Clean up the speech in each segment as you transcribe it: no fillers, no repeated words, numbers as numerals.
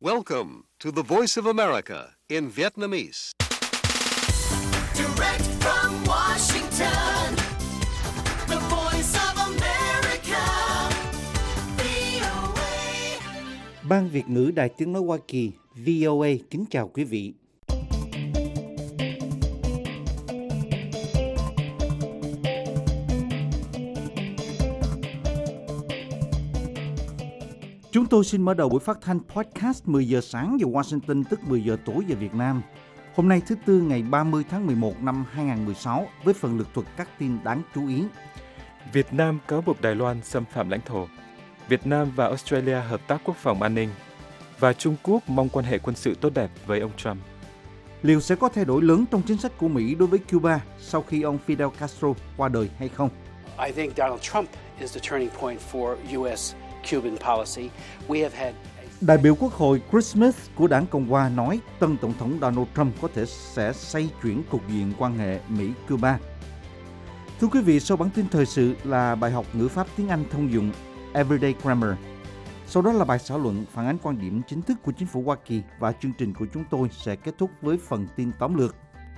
Welcome to the Voice of America in Vietnamese. Direct from Washington, the Voice of America, VOA. Ban Việt ngữ Đài Tiếng nói Hoa Kỳ VOA kính chào quý vị. Chúng tôi xin mở đầu buổi phát thanh podcast 10 giờ sáng giờ Washington, tức 10 giờ tối giờ Việt Nam. Hôm nay thứ Tư ngày 30 tháng 11 năm 2016 với phần lược thuật các tin đáng chú ý. Việt Nam cáo buộc Đài Loan xâm phạm lãnh thổ. Việt Nam và Australia hợp tác quốc phòng an ninh. Và Trung Quốc mong quan hệ quân sự tốt đẹp với ông Trump. Liệu sẽ có thay đổi lớn trong chính sách của Mỹ đối với Cuba sau khi ông Fidel Castro qua đời hay không? I think Donald Trump is the turning point for U.S. Cuban policy. We have had Đại biểu Quốc hội Chris Smith của đảng Cộng hòa nói tân Tổng thống Donald Trump có thể sẽ xoay chuyển cục diện quan hệ Mỹ-Cuba. Thưa quý vị, sau bản tin thời sự là bài học ngữ pháp tiếng Anh thông dụng Everyday Grammar. Sau đó là bài xã luận phản ánh quan điểm chính thức của chính phủ Hoa Kỳ và chương trình của chúng tôi sẽ kết thúc với phần tin tóm lược.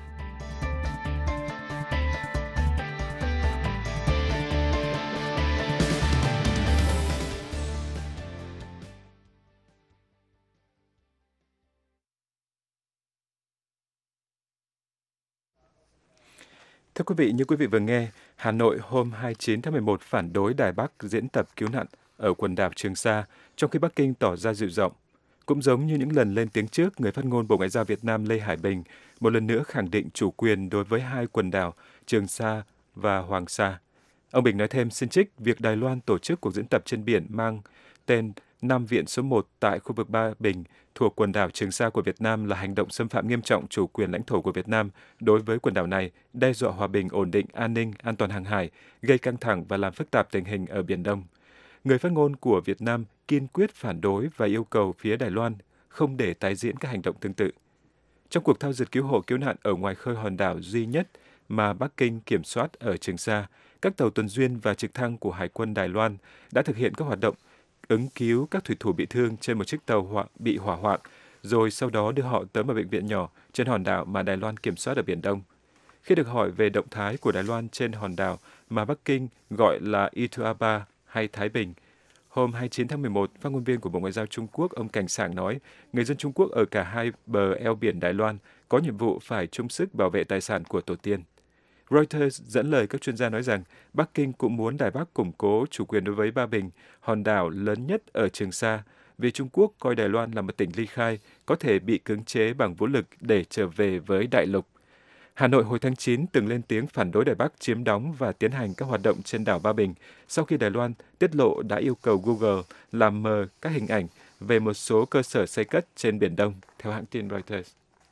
Thưa quý vị, như quý vị vừa nghe, Hà Nội hôm 29 tháng 11 phản đối Đài Bắc diễn tập cứu nạn ở quần đảo Trường Sa, trong khi Bắc Kinh tỏ ra dịu giọng. Cũng giống như những lần lên tiếng trước, người phát ngôn Bộ Ngoại giao Việt Nam Lê Hải Bình một lần nữa khẳng định chủ quyền đối với hai quần đảo Trường Sa và Hoàng Sa. Ông Bình nói thêm xin trích việc Đài Loan tổ chức cuộc diễn tập trên biển mang tên Nam Viện số 1 tại khu vực Ba Bình thuộc quần đảo Trường Sa của Việt Nam là hành động xâm phạm nghiêm trọng chủ quyền lãnh thổ của Việt Nam đối với quần đảo này, đe dọa hòa bình, ổn định, an ninh, an toàn hàng hải, gây căng thẳng và làm phức tạp tình hình ở Biển Đông. Người phát ngôn của Việt Nam kiên quyết phản đối và yêu cầu phía Đài Loan không để tái diễn các hành động tương tự. Trong cuộc thao dượt cứu hộ cứu nạn ở ngoài khơi hòn đảo duy nhất mà Bắc Kinh kiểm soát ở Trường Sa, các tàu tuần duyên và trực thăng của Hải quân Đài Loan đã thực hiện các hoạt động ứng cứu các thủy thủ bị thương trên một chiếc tàu bị hỏa hoạn, rồi sau đó đưa họ tới một bệnh viện nhỏ trên hòn đảo mà Đài Loan kiểm soát ở Biển Đông. Khi được hỏi về động thái của Đài Loan trên hòn đảo mà Bắc Kinh gọi là Ituaba hay Thái Bình, hôm 29 tháng 11, phát ngôn viên của Bộ Ngoại giao Trung Quốc ông Cảnh Sảng nói, người dân Trung Quốc ở cả hai bờ eo biển Đài Loan có nhiệm vụ phải chung sức bảo vệ tài sản của tổ tiên. Reuters dẫn lời các chuyên gia nói rằng Bắc Kinh cũng muốn Đài Bắc củng cố chủ quyền đối với Ba Bình, hòn đảo lớn nhất ở Trường Sa, vì Trung Quốc coi Đài Loan là một tỉnh ly khai, có thể bị cưỡng chế bằng vũ lực để trở về với đại lục. Hà Nội hồi tháng 9 từng lên tiếng phản đối Đài Bắc chiếm đóng và tiến hành các hoạt động trên đảo Ba Bình sau khi Đài Loan tiết lộ đã yêu cầu Google làm mờ các hình ảnh về một số cơ sở xây cất trên Biển Đông, theo hãng tin Reuters.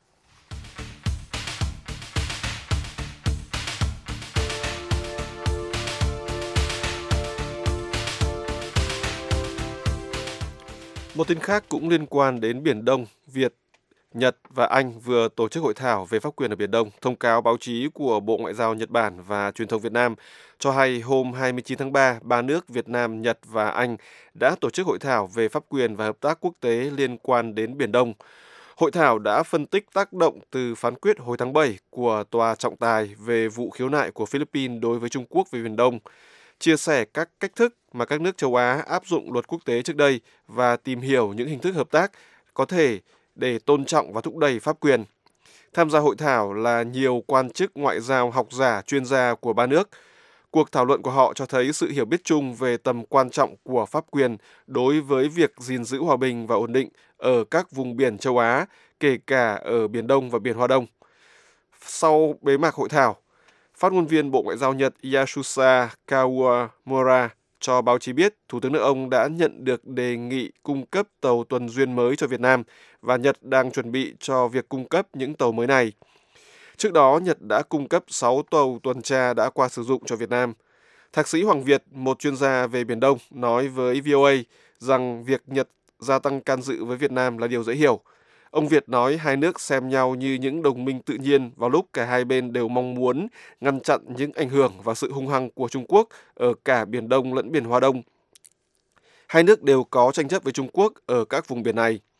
Một tin khác cũng liên quan đến Biển Đông, Việt, Nhật và Anh vừa tổ chức hội thảo về pháp quyền ở Biển Đông. Thông cáo báo chí của Bộ Ngoại giao Nhật Bản và Truyền thông Việt Nam cho hay hôm 29 tháng 3, ba nước Việt Nam, Nhật và Anh đã tổ chức hội thảo về pháp quyền và hợp tác quốc tế liên quan đến Biển Đông. Hội thảo đã phân tích tác động từ phán quyết hồi tháng 7 của Tòa trọng tài về vụ khiếu nại của Philippines đối với Trung Quốc về Biển Đông, chia sẻ các cách thức mà các nước châu Á áp dụng luật quốc tế trước đây và tìm hiểu những hình thức hợp tác có thể để tôn trọng và thúc đẩy pháp quyền. Tham gia hội thảo là nhiều quan chức ngoại giao, học giả, chuyên gia của ba nước. Cuộc thảo luận của họ cho thấy sự hiểu biết chung về tầm quan trọng của pháp quyền đối với việc gìn giữ hòa bình và ổn định ở các vùng biển châu Á, kể cả ở Biển Đông và Biển Hoa Đông. Sau bế mạc hội thảo, phát ngôn viên Bộ Ngoại giao Nhật Yasusa Kawamura cho báo chí biết Thủ tướng nước ông đã nhận được đề nghị cung cấp tàu tuần duyên mới cho Việt Nam và Nhật đang chuẩn bị cho việc cung cấp những tàu mới này. Trước đó, Nhật đã cung cấp 6 tàu tuần tra đã qua sử dụng cho Việt Nam. Thạc sĩ Hoàng Việt, một chuyên gia về Biển Đông, nói với VOA rằng việc Nhật gia tăng can dự với Việt Nam là điều dễ hiểu. Ông Việt nói hai nước xem nhau như những đồng minh tự nhiên vào lúc cả hai bên đều mong muốn ngăn chặn những ảnh hưởng và sự hung hăng của Trung Quốc ở cả Biển Đông lẫn Biển Hoa Đông. Hai nước đều có tranh chấp với Trung Quốc ở các vùng biển này.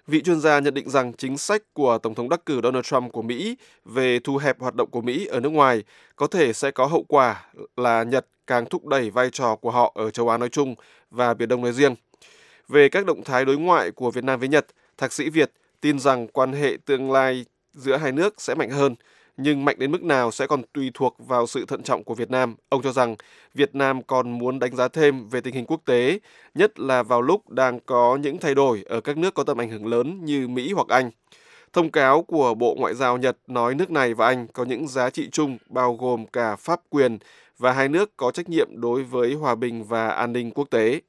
Vị chuyên gia nhận định rằng chính sách của Tổng thống đắc cử Donald Trump của Mỹ về thu hẹp hoạt động của Mỹ ở nước ngoài có thể sẽ có hậu quả là Nhật càng thúc đẩy vai trò của họ ở châu Á nói chung và Biển Đông nói riêng. Về các động thái đối ngoại của Việt Nam với Nhật, Thạc sĩ Việt tin rằng quan hệ tương lai giữa hai nước sẽ mạnh hơn, nhưng mạnh đến mức nào sẽ còn tùy thuộc vào sự thận trọng của Việt Nam. Ông cho rằng Việt Nam còn muốn đánh giá thêm về tình hình quốc tế, nhất là vào lúc đang có những thay đổi ở các nước có tầm ảnh hưởng lớn như Mỹ hoặc Anh. Thông cáo của Bộ Ngoại giao Nhật nói nước này và Anh có những giá trị chung bao gồm cả pháp quyền và hai nước có trách nhiệm đối với hòa bình và an ninh quốc tế.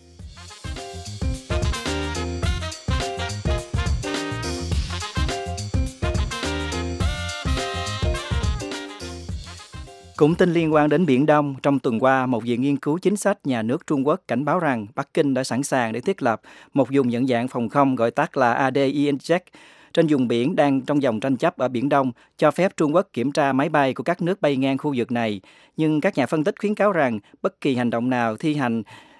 Cũng tin liên quan đến Biển Đông, trong tuần qua, một viện nghiên cứu chính sách nhà nước Trung Quốc cảnh báo rằng Bắc Kinh đã sẵn sàng để thiết lập một vùng nhận dạng phòng không gọi tắt là ADIZ trên vùng biển đang trong vòng tranh chấp ở Biển Đông, cho phép Trung Quốc kiểm tra máy bay của các nước bay ngang khu vực này. Nhưng các nhà phân tích khuyến cáo rằng bất kỳ hành động nào thi hành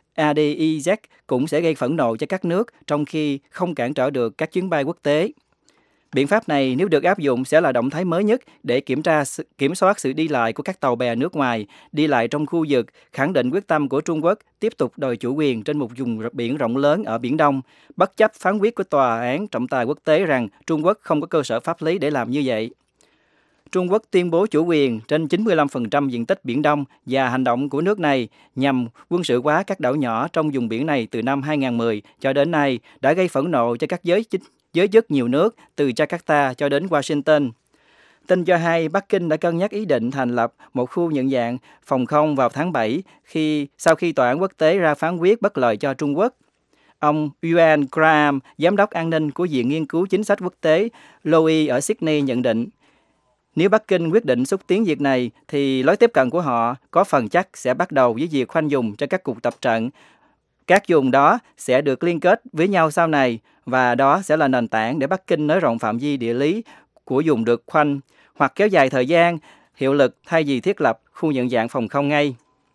ADIZ cũng sẽ gây phẫn nộ cho các nước, trong khi không cản trở được các chuyến bay quốc tế. Biện pháp này nếu được áp dụng sẽ là động thái mới nhất để kiểm soát sự đi lại của các tàu bè nước ngoài, đi lại trong khu vực, khẳng định quyết tâm của Trung Quốc tiếp tục đòi chủ quyền trên một vùng biển rộng lớn ở Biển Đông, bất chấp phán quyết của Tòa án trọng tài quốc tế rằng Trung Quốc không có cơ sở pháp lý để làm như vậy. Trung Quốc tuyên bố chủ quyền trên 95% diện tích Biển Đông và hành động của nước này nhằm quân sự hóa các đảo nhỏ trong vùng biển này từ năm 2010 cho đến nay đã gây phẫn nộ cho các giới chức nhiều nước, từ Jakarta cho đến Washington. Tin cho hay Bắc Kinh đã cân nhắc ý định thành lập một khu nhận dạng phòng không vào tháng 7 sau khi Tòa án quốc tế ra phán quyết bất lợi cho Trung Quốc. Ông Yuan Graham, giám đốc an ninh của Viện Nghiên cứu Chính sách Quốc tế Lowy ở Sydney nhận định, nếu Bắc Kinh quyết định xúc tiến việc này, thì lối tiếp cận của họ có phần chắc sẽ bắt đầu với việc khoanh vùng cho các cuộc tập trận. Các vùng đó sẽ được liên kết với nhau sau này, và đó sẽ là nền tảng để Bắc Kinh nới rộng phạm vi địa lý của vùng được khoanh, hoặc kéo dài thời gian hiệu lực thay vì thiết lập khu nhận dạng phòng không ngay.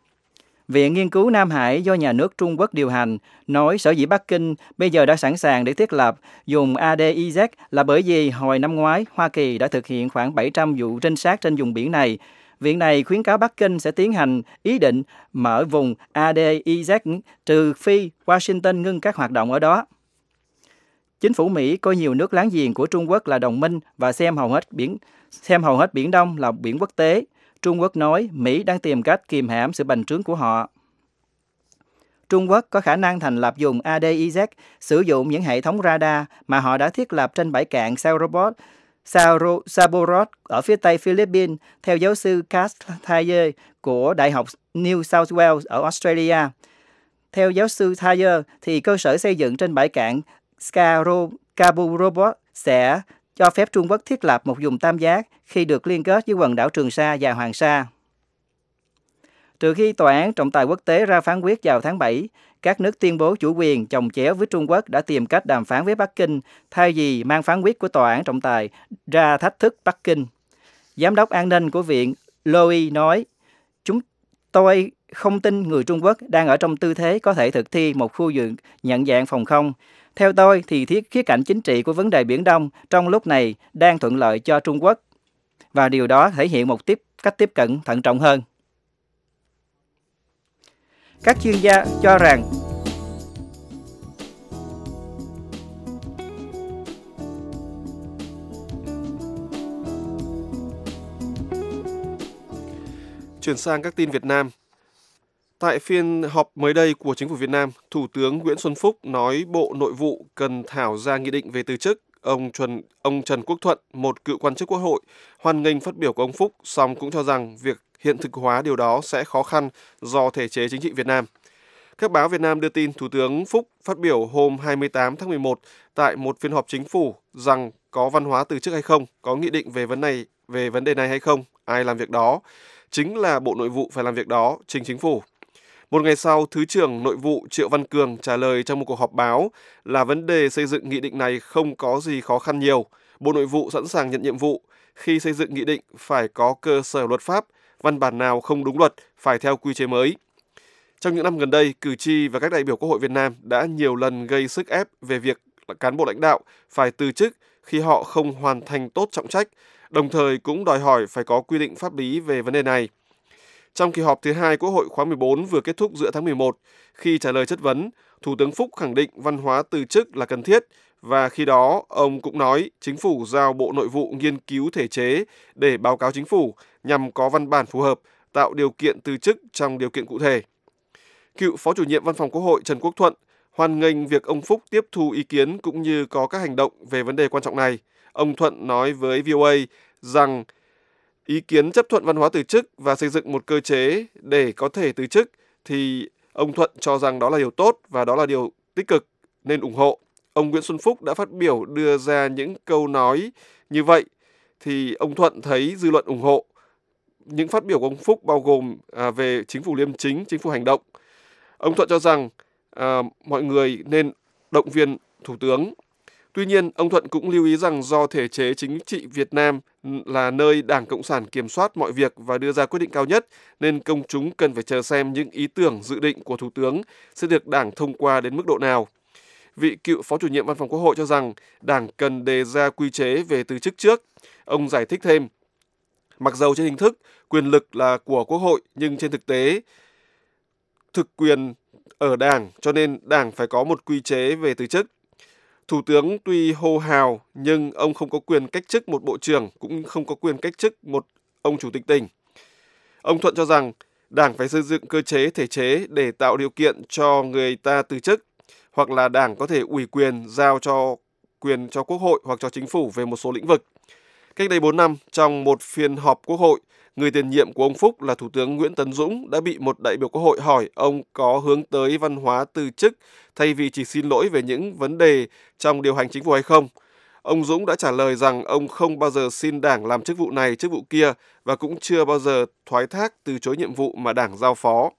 Viện Nghiên cứu Nam Hải do nhà nước Trung Quốc điều hành nói sở dĩ Bắc Kinh bây giờ đã sẵn sàng để thiết lập vùng ADIZ là bởi vì hồi năm ngoái Hoa Kỳ đã thực hiện khoảng 700 vụ trinh sát trên vùng biển này. Viện này khuyến cáo Bắc Kinh sẽ tiến hành ý định mở vùng ADIZ trừ phi Washington ngưng các hoạt động ở đó. Chính phủ Mỹ coi nhiều nước láng giềng của Trung Quốc là đồng minh và xem hầu hết Biển Đông là biển quốc tế. Trung Quốc nói Mỹ đang tìm cách kìm hãm sự bành trướng của họ. Trung Quốc có khả năng thành lập vùng ADIZ sử dụng những hệ thống radar mà họ đã thiết lập trên bãi cạn Saborod ở phía tây Philippines, theo giáo sư Cass Thayer của Đại học New South Wales ở Australia. Theo giáo sư Thayer, thì cơ sở xây dựng trên bãi cạn Scarborough sẽ cho phép Trung Quốc thiết lập một vùng tam giác khi được liên kết với quần đảo Trường Sa và Hoàng Sa. Trừ khi Tòa án trọng tài quốc tế ra phán quyết vào tháng 7, các nước tuyên bố chủ quyền chồng chéo với Trung Quốc đã tìm cách đàm phán với Bắc Kinh thay vì mang phán quyết của Tòa án trọng tài ra thách thức Bắc Kinh. Giám đốc an ninh của Viện Lowy nói, tôi không tin người Trung Quốc đang ở trong tư thế có thể thực thi một khu vực nhận dạng phòng không. Theo tôi thì khía cạnh chính trị của vấn đề Biển Đông trong lúc này đang thuận lợi cho Trung Quốc, và điều đó thể hiện một cách tiếp cận thận trọng hơn. Các chuyên gia cho rằng Chuyển sang các tin Việt Nam. Tại phiên họp mới đây của Chính phủ Việt Nam, Thủ tướng Nguyễn Xuân Phúc nói Bộ Nội vụ cần thảo ra nghị định về từ chức. Ông Trần Quốc Thuận, một cựu quan chức Quốc hội, hoan nghênh phát biểu của ông Phúc, song cũng cho rằng việc hiện thực hóa điều đó sẽ khó khăn do thể chế chính trị Việt Nam. Các báo Việt Nam đưa tin Thủ tướng Phúc phát biểu hôm 28 tháng 11 tại một phiên họp chính phủ rằng có văn hóa từ chức hay không, có nghị định về vấn đề này hay không, ai làm việc đó. Chính là Bộ Nội vụ phải làm việc đó, trình chính phủ. Một ngày sau, Thứ trưởng Nội vụ Triệu Văn Cường trả lời trong một cuộc họp báo là vấn đề xây dựng nghị định này không có gì khó khăn nhiều. Bộ Nội vụ sẵn sàng nhận nhiệm vụ. Khi xây dựng nghị định phải có cơ sở luật pháp, văn bản nào không đúng luật phải theo quy chế mới. Trong những năm gần đây, cử tri và các đại biểu Quốc hội Việt Nam đã nhiều lần gây sức ép về việc cán bộ lãnh đạo phải từ chức khi họ không hoàn thành tốt trọng trách, đồng thời cũng đòi hỏi phải có quy định pháp lý về vấn đề này. Trong kỳ họp thứ 2 Quốc hội khóa 14 vừa kết thúc giữa tháng 11, khi trả lời chất vấn, Thủ tướng Phúc khẳng định văn hóa từ chức là cần thiết, và khi đó ông cũng nói chính phủ giao Bộ Nội vụ nghiên cứu thể chế để báo cáo chính phủ nhằm có văn bản phù hợp, tạo điều kiện từ chức trong điều kiện cụ thể. Cựu Phó Chủ nhiệm Văn phòng Quốc hội Trần Quốc Thuận hoan nghênh việc ông Phúc tiếp thu ý kiến cũng như có các hành động về vấn đề quan trọng này. Ông Thuận nói với VOA rằng ý kiến chấp thuận văn hóa từ chức và xây dựng một cơ chế để có thể từ chức thì ông Thuận cho rằng đó là điều tốt và đó là điều tích cực nên ủng hộ. Ông Nguyễn Xuân Phúc đã phát biểu đưa ra những câu nói như vậy thì ông Thuận thấy dư luận ủng hộ. Những phát biểu của ông Phúc bao gồm về chính phủ liêm chính, chính phủ hành động. Ông Thuận cho rằng mọi người nên động viên Thủ tướng. Tuy nhiên, ông Thuận cũng lưu ý rằng do thể chế chính trị Việt Nam là nơi Đảng Cộng sản kiểm soát mọi việc và đưa ra quyết định cao nhất, nên công chúng cần phải chờ xem những ý tưởng dự định của Thủ tướng sẽ được Đảng thông qua đến mức độ nào. Vị cựu Phó Chủ nhiệm Văn phòng Quốc hội cho rằng Đảng cần đề ra quy chế về từ chức trước. Ông giải thích thêm, mặc dầu trên hình thức quyền lực là của Quốc hội nhưng trên thực tế thực quyền ở Đảng, cho nên Đảng phải có một quy chế về từ chức. Thủ tướng tuy hô hào nhưng ông không có quyền cách chức một bộ trưởng, cũng không có quyền cách chức một ông chủ tịch tỉnh. Ông Thuận cho rằng Đảng phải xây dựng cơ chế thể chế để tạo điều kiện cho người ta từ chức, hoặc là Đảng có thể ủy quyền giao cho quyền cho Quốc hội hoặc cho chính phủ về một số lĩnh vực. Cách đây 4 năm, trong một phiên họp Quốc hội, người tiền nhiệm của ông Phúc là Thủ tướng Nguyễn Tấn Dũng đã bị một đại biểu Quốc hội hỏi ông có hướng tới văn hóa từ chức thay vì chỉ xin lỗi về những vấn đề trong điều hành chính phủ hay không. Ông Dũng đã trả lời rằng ông không bao giờ xin Đảng làm chức vụ này, chức vụ kia và cũng chưa bao giờ thoái thác từ chối nhiệm vụ mà Đảng giao phó.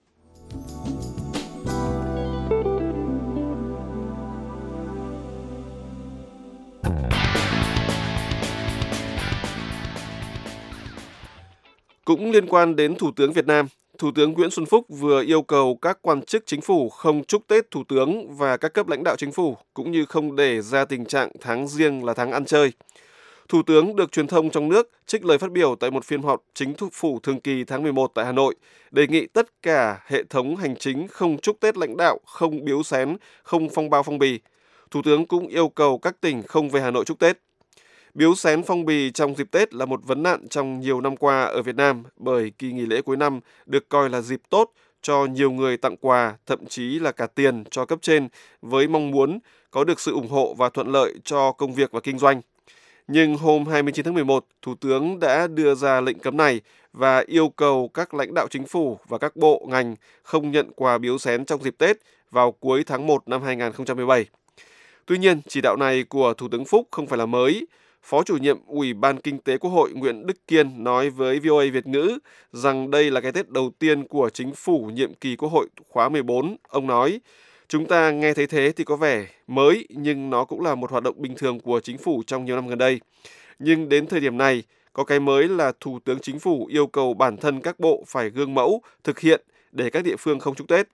Cũng liên quan đến Thủ tướng Việt Nam, Thủ tướng Nguyễn Xuân Phúc vừa yêu cầu các quan chức chính phủ không chúc Tết Thủ tướng và các cấp lãnh đạo chính phủ, cũng như không để ra tình trạng tháng Giêng là tháng ăn chơi. Thủ tướng được truyền thông trong nước trích lời phát biểu tại một phiên họp chính phủ thường kỳ tháng 11 tại Hà Nội, đề nghị tất cả hệ thống hành chính không chúc Tết lãnh đạo, không biếu xén, không phong bao phong bì. Thủ tướng cũng yêu cầu các tỉnh không về Hà Nội chúc Tết. Biếu xén phong bì trong dịp Tết là một vấn nạn trong nhiều năm qua ở Việt Nam, bởi kỳ nghỉ lễ cuối năm được coi là dịp tốt cho nhiều người tặng quà, thậm chí là cả tiền cho cấp trên với mong muốn có được sự ủng hộ và thuận lợi cho công việc và kinh doanh. Nhưng hôm 29 tháng 11, Thủ tướng đã đưa ra lệnh cấm này và yêu cầu các lãnh đạo chính phủ và các bộ, ngành không nhận quà biếu xén trong dịp Tết vào cuối tháng 1 năm 2017. Tuy nhiên, chỉ đạo này của Thủ tướng Phúc không phải là mới. Phó chủ nhiệm Ủy ban Kinh tế Quốc hội Nguyễn Đức Kiên nói với VOA Việt ngữ rằng đây là cái Tết đầu tiên của chính phủ nhiệm kỳ Quốc hội khóa 14. Ông nói, chúng ta nghe thấy thế thì có vẻ mới, nhưng nó cũng là một hoạt động bình thường của chính phủ trong nhiều năm gần đây. Nhưng đến thời điểm này, có cái mới là Thủ tướng Chính phủ yêu cầu bản thân các bộ phải gương mẫu, thực hiện để các địa phương không chúc Tết.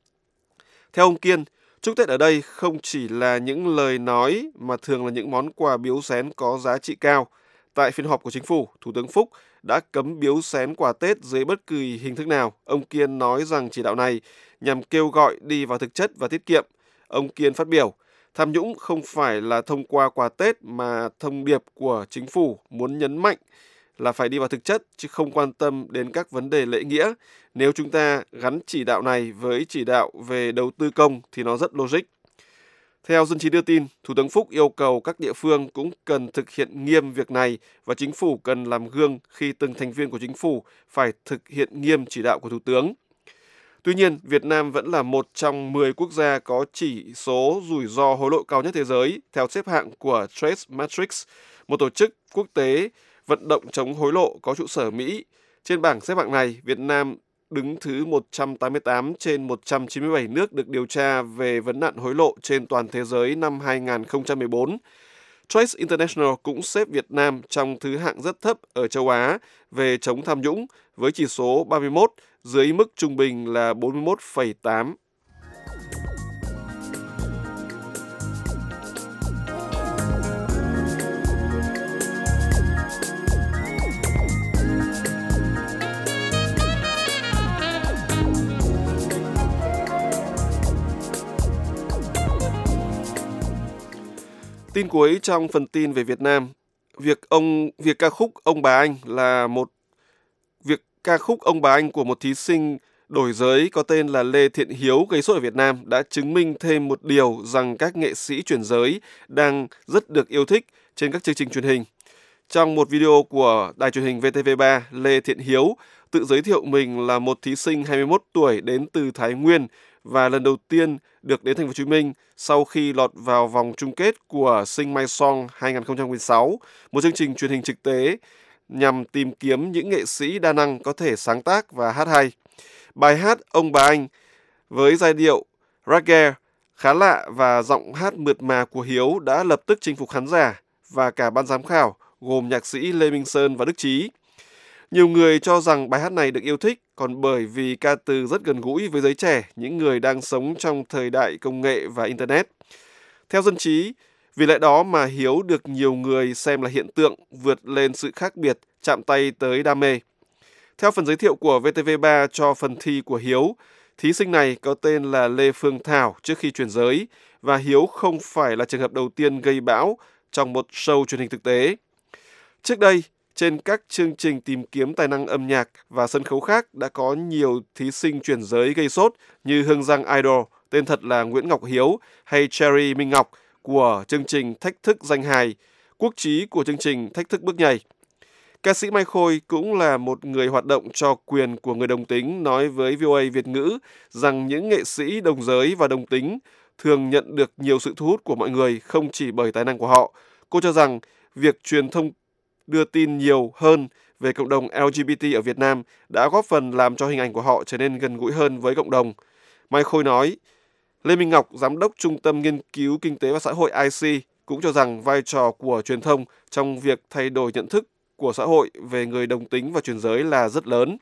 Theo ông Kiên, chúc Tết ở đây không chỉ là những lời nói mà thường là những món quà biếu xén có giá trị cao. Tại phiên họp của chính phủ, Thủ tướng Phúc đã cấm biếu xén quà Tết dưới bất kỳ hình thức nào. Ông Kiên nói rằng chỉ đạo này nhằm kêu gọi đi vào thực chất và tiết kiệm. Ông Kiên phát biểu, tham nhũng không phải là thông qua quà Tết mà thông điệp của chính phủ muốn nhấn mạnh là phải đi vào thực chất chứ không quan tâm đến các vấn đề lễ nghĩa. Nếu chúng ta gắn chỉ đạo này với chỉ đạo về đầu tư công thì nó rất logic. Theo Dân trí đưa tin, Thủ tướng Phúc yêu cầu các địa phương cũng cần thực hiện nghiêm việc này và chính phủ cần làm gương khi từng thành viên của chính phủ phải thực hiện nghiêm chỉ đạo của Thủ tướng. Tuy nhiên, Việt Nam vẫn là một trong 10 quốc gia có chỉ số rủi ro hối lộ cao nhất thế giới theo xếp hạng của Trace Matrix, một tổ chức quốc tế vận động chống hối lộ có trụ sở Mỹ. Trên bảng xếp hạng này, Việt Nam đứng thứ 188 trên 197 nước được điều tra về vấn nạn hối lộ trên toàn thế giới năm 2014. Trace International cũng xếp Việt Nam trong thứ hạng rất thấp ở châu Á về chống tham nhũng với chỉ số 31, dưới mức trung bình là 41,8. Tin cuối trong phần tin về Việt Nam, việc ca khúc Ông Bà Anh của một thí sinh đổi giới có tên là Lê Thiện Hiếu gây sốt ở Việt Nam đã chứng minh thêm một điều rằng các nghệ sĩ chuyển giới đang rất được yêu thích trên các chương trình truyền hình. Trong một video của đài truyền hình VTV3, Lê Thiện Hiếu tự giới thiệu mình là một thí sinh 21 tuổi đến từ Thái Nguyên và lần đầu tiên được đến Thành phố Hồ Chí Minh sau khi lọt vào vòng chung kết của Sing My Song 2016, một chương trình truyền hình trực tế nhằm tìm kiếm những nghệ sĩ đa năng có thể sáng tác và hát hay. Bài hát Ông Bà Anh với giai điệu reggae khá lạ và giọng hát mượt mà của Hiếu đã lập tức chinh phục khán giả và cả ban giám khảo gồm nhạc sĩ Lê Minh Sơn và Đức Chí. Nhiều người cho rằng bài hát này được yêu thích còn bởi vì ca từ rất gần gũi với giới trẻ, những người đang sống trong thời đại công nghệ và Internet. Theo dân trí, vì lẽ đó mà Hiếu được nhiều người xem là hiện tượng vượt lên sự khác biệt, chạm tay tới đam mê. Theo phần giới thiệu của VTV3 cho phần thi của Hiếu, thí sinh này có tên là Lê Phương Thảo trước khi chuyển giới và Hiếu không phải là trường hợp đầu tiên gây bão trong một show truyền hình thực tế. Trước đây, trên các chương trình tìm kiếm tài năng âm nhạc và sân khấu khác đã có nhiều thí sinh chuyển giới gây sốt như Hương Giang Idol, tên thật là Nguyễn Ngọc Hiếu, hay Cherry Minh Ngọc của chương trình Thách thức danh hài, Quốc Chí của chương trình Thách thức bước nhảy. Ca sĩ Mai Khôi cũng là một người hoạt động cho quyền của người đồng tính nói với VOA Việt ngữ rằng những nghệ sĩ đồng giới và đồng tính thường nhận được nhiều sự thu hút của mọi người không chỉ bởi tài năng của họ. Cô cho rằng việc truyền thông đưa tin nhiều hơn về cộng đồng LGBT ở Việt Nam đã góp phần làm cho hình ảnh của họ trở nên gần gũi hơn với cộng đồng. Mai Khôi nói, Lê Minh Ngọc, Giám đốc Trung tâm Nghiên cứu Kinh tế và Xã hội IC, cũng cho rằng vai trò của truyền thông trong việc thay đổi nhận thức của xã hội về người đồng tính và chuyển giới là rất lớn.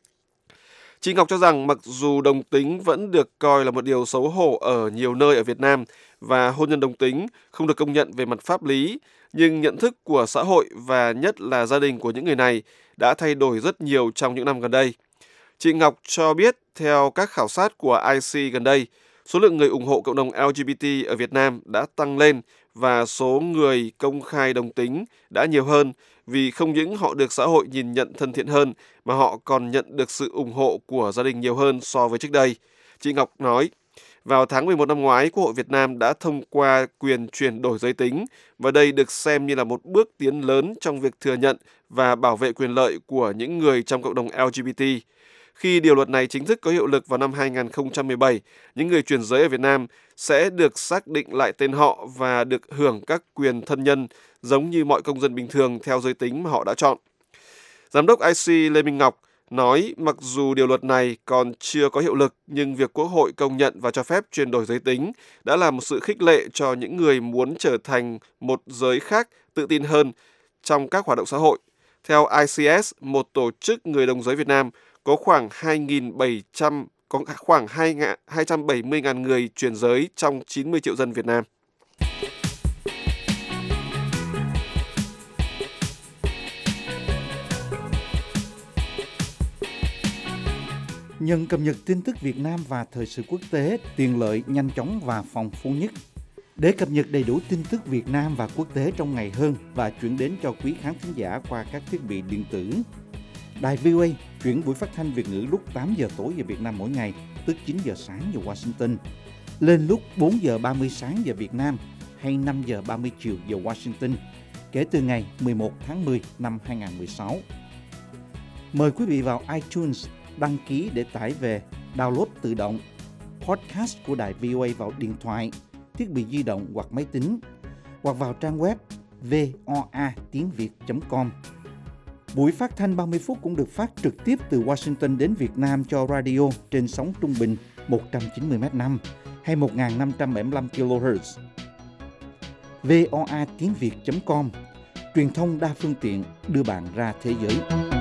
Chị Ngọc cho rằng mặc dù đồng tính vẫn được coi là một điều xấu hổ ở nhiều nơi ở Việt Nam và hôn nhân đồng tính không được công nhận về mặt pháp lý, nhưng nhận thức của xã hội và nhất là gia đình của những người này đã thay đổi rất nhiều trong những năm gần đây. Chị Ngọc cho biết theo các khảo sát của IC gần đây, số lượng người ủng hộ cộng đồng LGBT ở Việt Nam đã tăng lên và số người công khai đồng tính đã nhiều hơn vì không những họ được xã hội nhìn nhận thân thiện hơn mà họ còn nhận được sự ủng hộ của gia đình nhiều hơn so với trước đây. Chị Ngọc nói, vào tháng 11 năm ngoái, Quốc hội Việt Nam đã thông qua quyền chuyển đổi giới tính và đây được xem như là một bước tiến lớn trong việc thừa nhận và bảo vệ quyền lợi của những người trong cộng đồng LGBT. Khi điều luật này chính thức có hiệu lực vào năm 2017, những người chuyển giới ở Việt Nam sẽ được xác định lại tên họ và được hưởng các quyền thân nhân giống như mọi công dân bình thường theo giới tính mà họ đã chọn. Giám đốc IC Lê Minh Ngọc nói mặc dù điều luật này còn chưa có hiệu lực nhưng việc Quốc hội công nhận và cho phép chuyển đổi giới tính đã là một sự khích lệ cho những người muốn trở thành một giới khác tự tin hơn trong các hoạt động xã hội. Theo ICS, một tổ chức người đồng giới Việt Nam, có khoảng 270.000 người chuyển giới trong 90 triệu dân Việt Nam. Nhận cập nhật tin tức Việt Nam và thời sự quốc tế, tiện lợi, nhanh chóng và phong phú nhất. Để cập nhật đầy đủ tin tức Việt Nam và quốc tế trong ngày hơn và chuyển đến cho quý khán thính giả qua các thiết bị điện tử, Đài VOA chuyển buổi phát thanh Việt ngữ lúc 8 giờ tối giờ Việt Nam mỗi ngày, tức 9 giờ sáng giờ Washington, lên lúc 4 giờ 30 sáng giờ Việt Nam hay 5 giờ 30 chiều giờ Washington, kể từ ngày 11 tháng 10 năm 2016. Mời quý vị vào iTunes đăng ký để tải về, download tự động podcast của Đài VOA vào điện thoại, thiết bị di động hoặc máy tính, hoặc vào trang web voatiếngviet.com. Buổi phát thanh 30 phút cũng được phát trực tiếp từ Washington đến Việt Nam cho radio trên sóng trung bình 190 m/5 hay 1575 kHz. voatiếngviet.com, truyền thông đa phương tiện đưa bạn ra thế giới.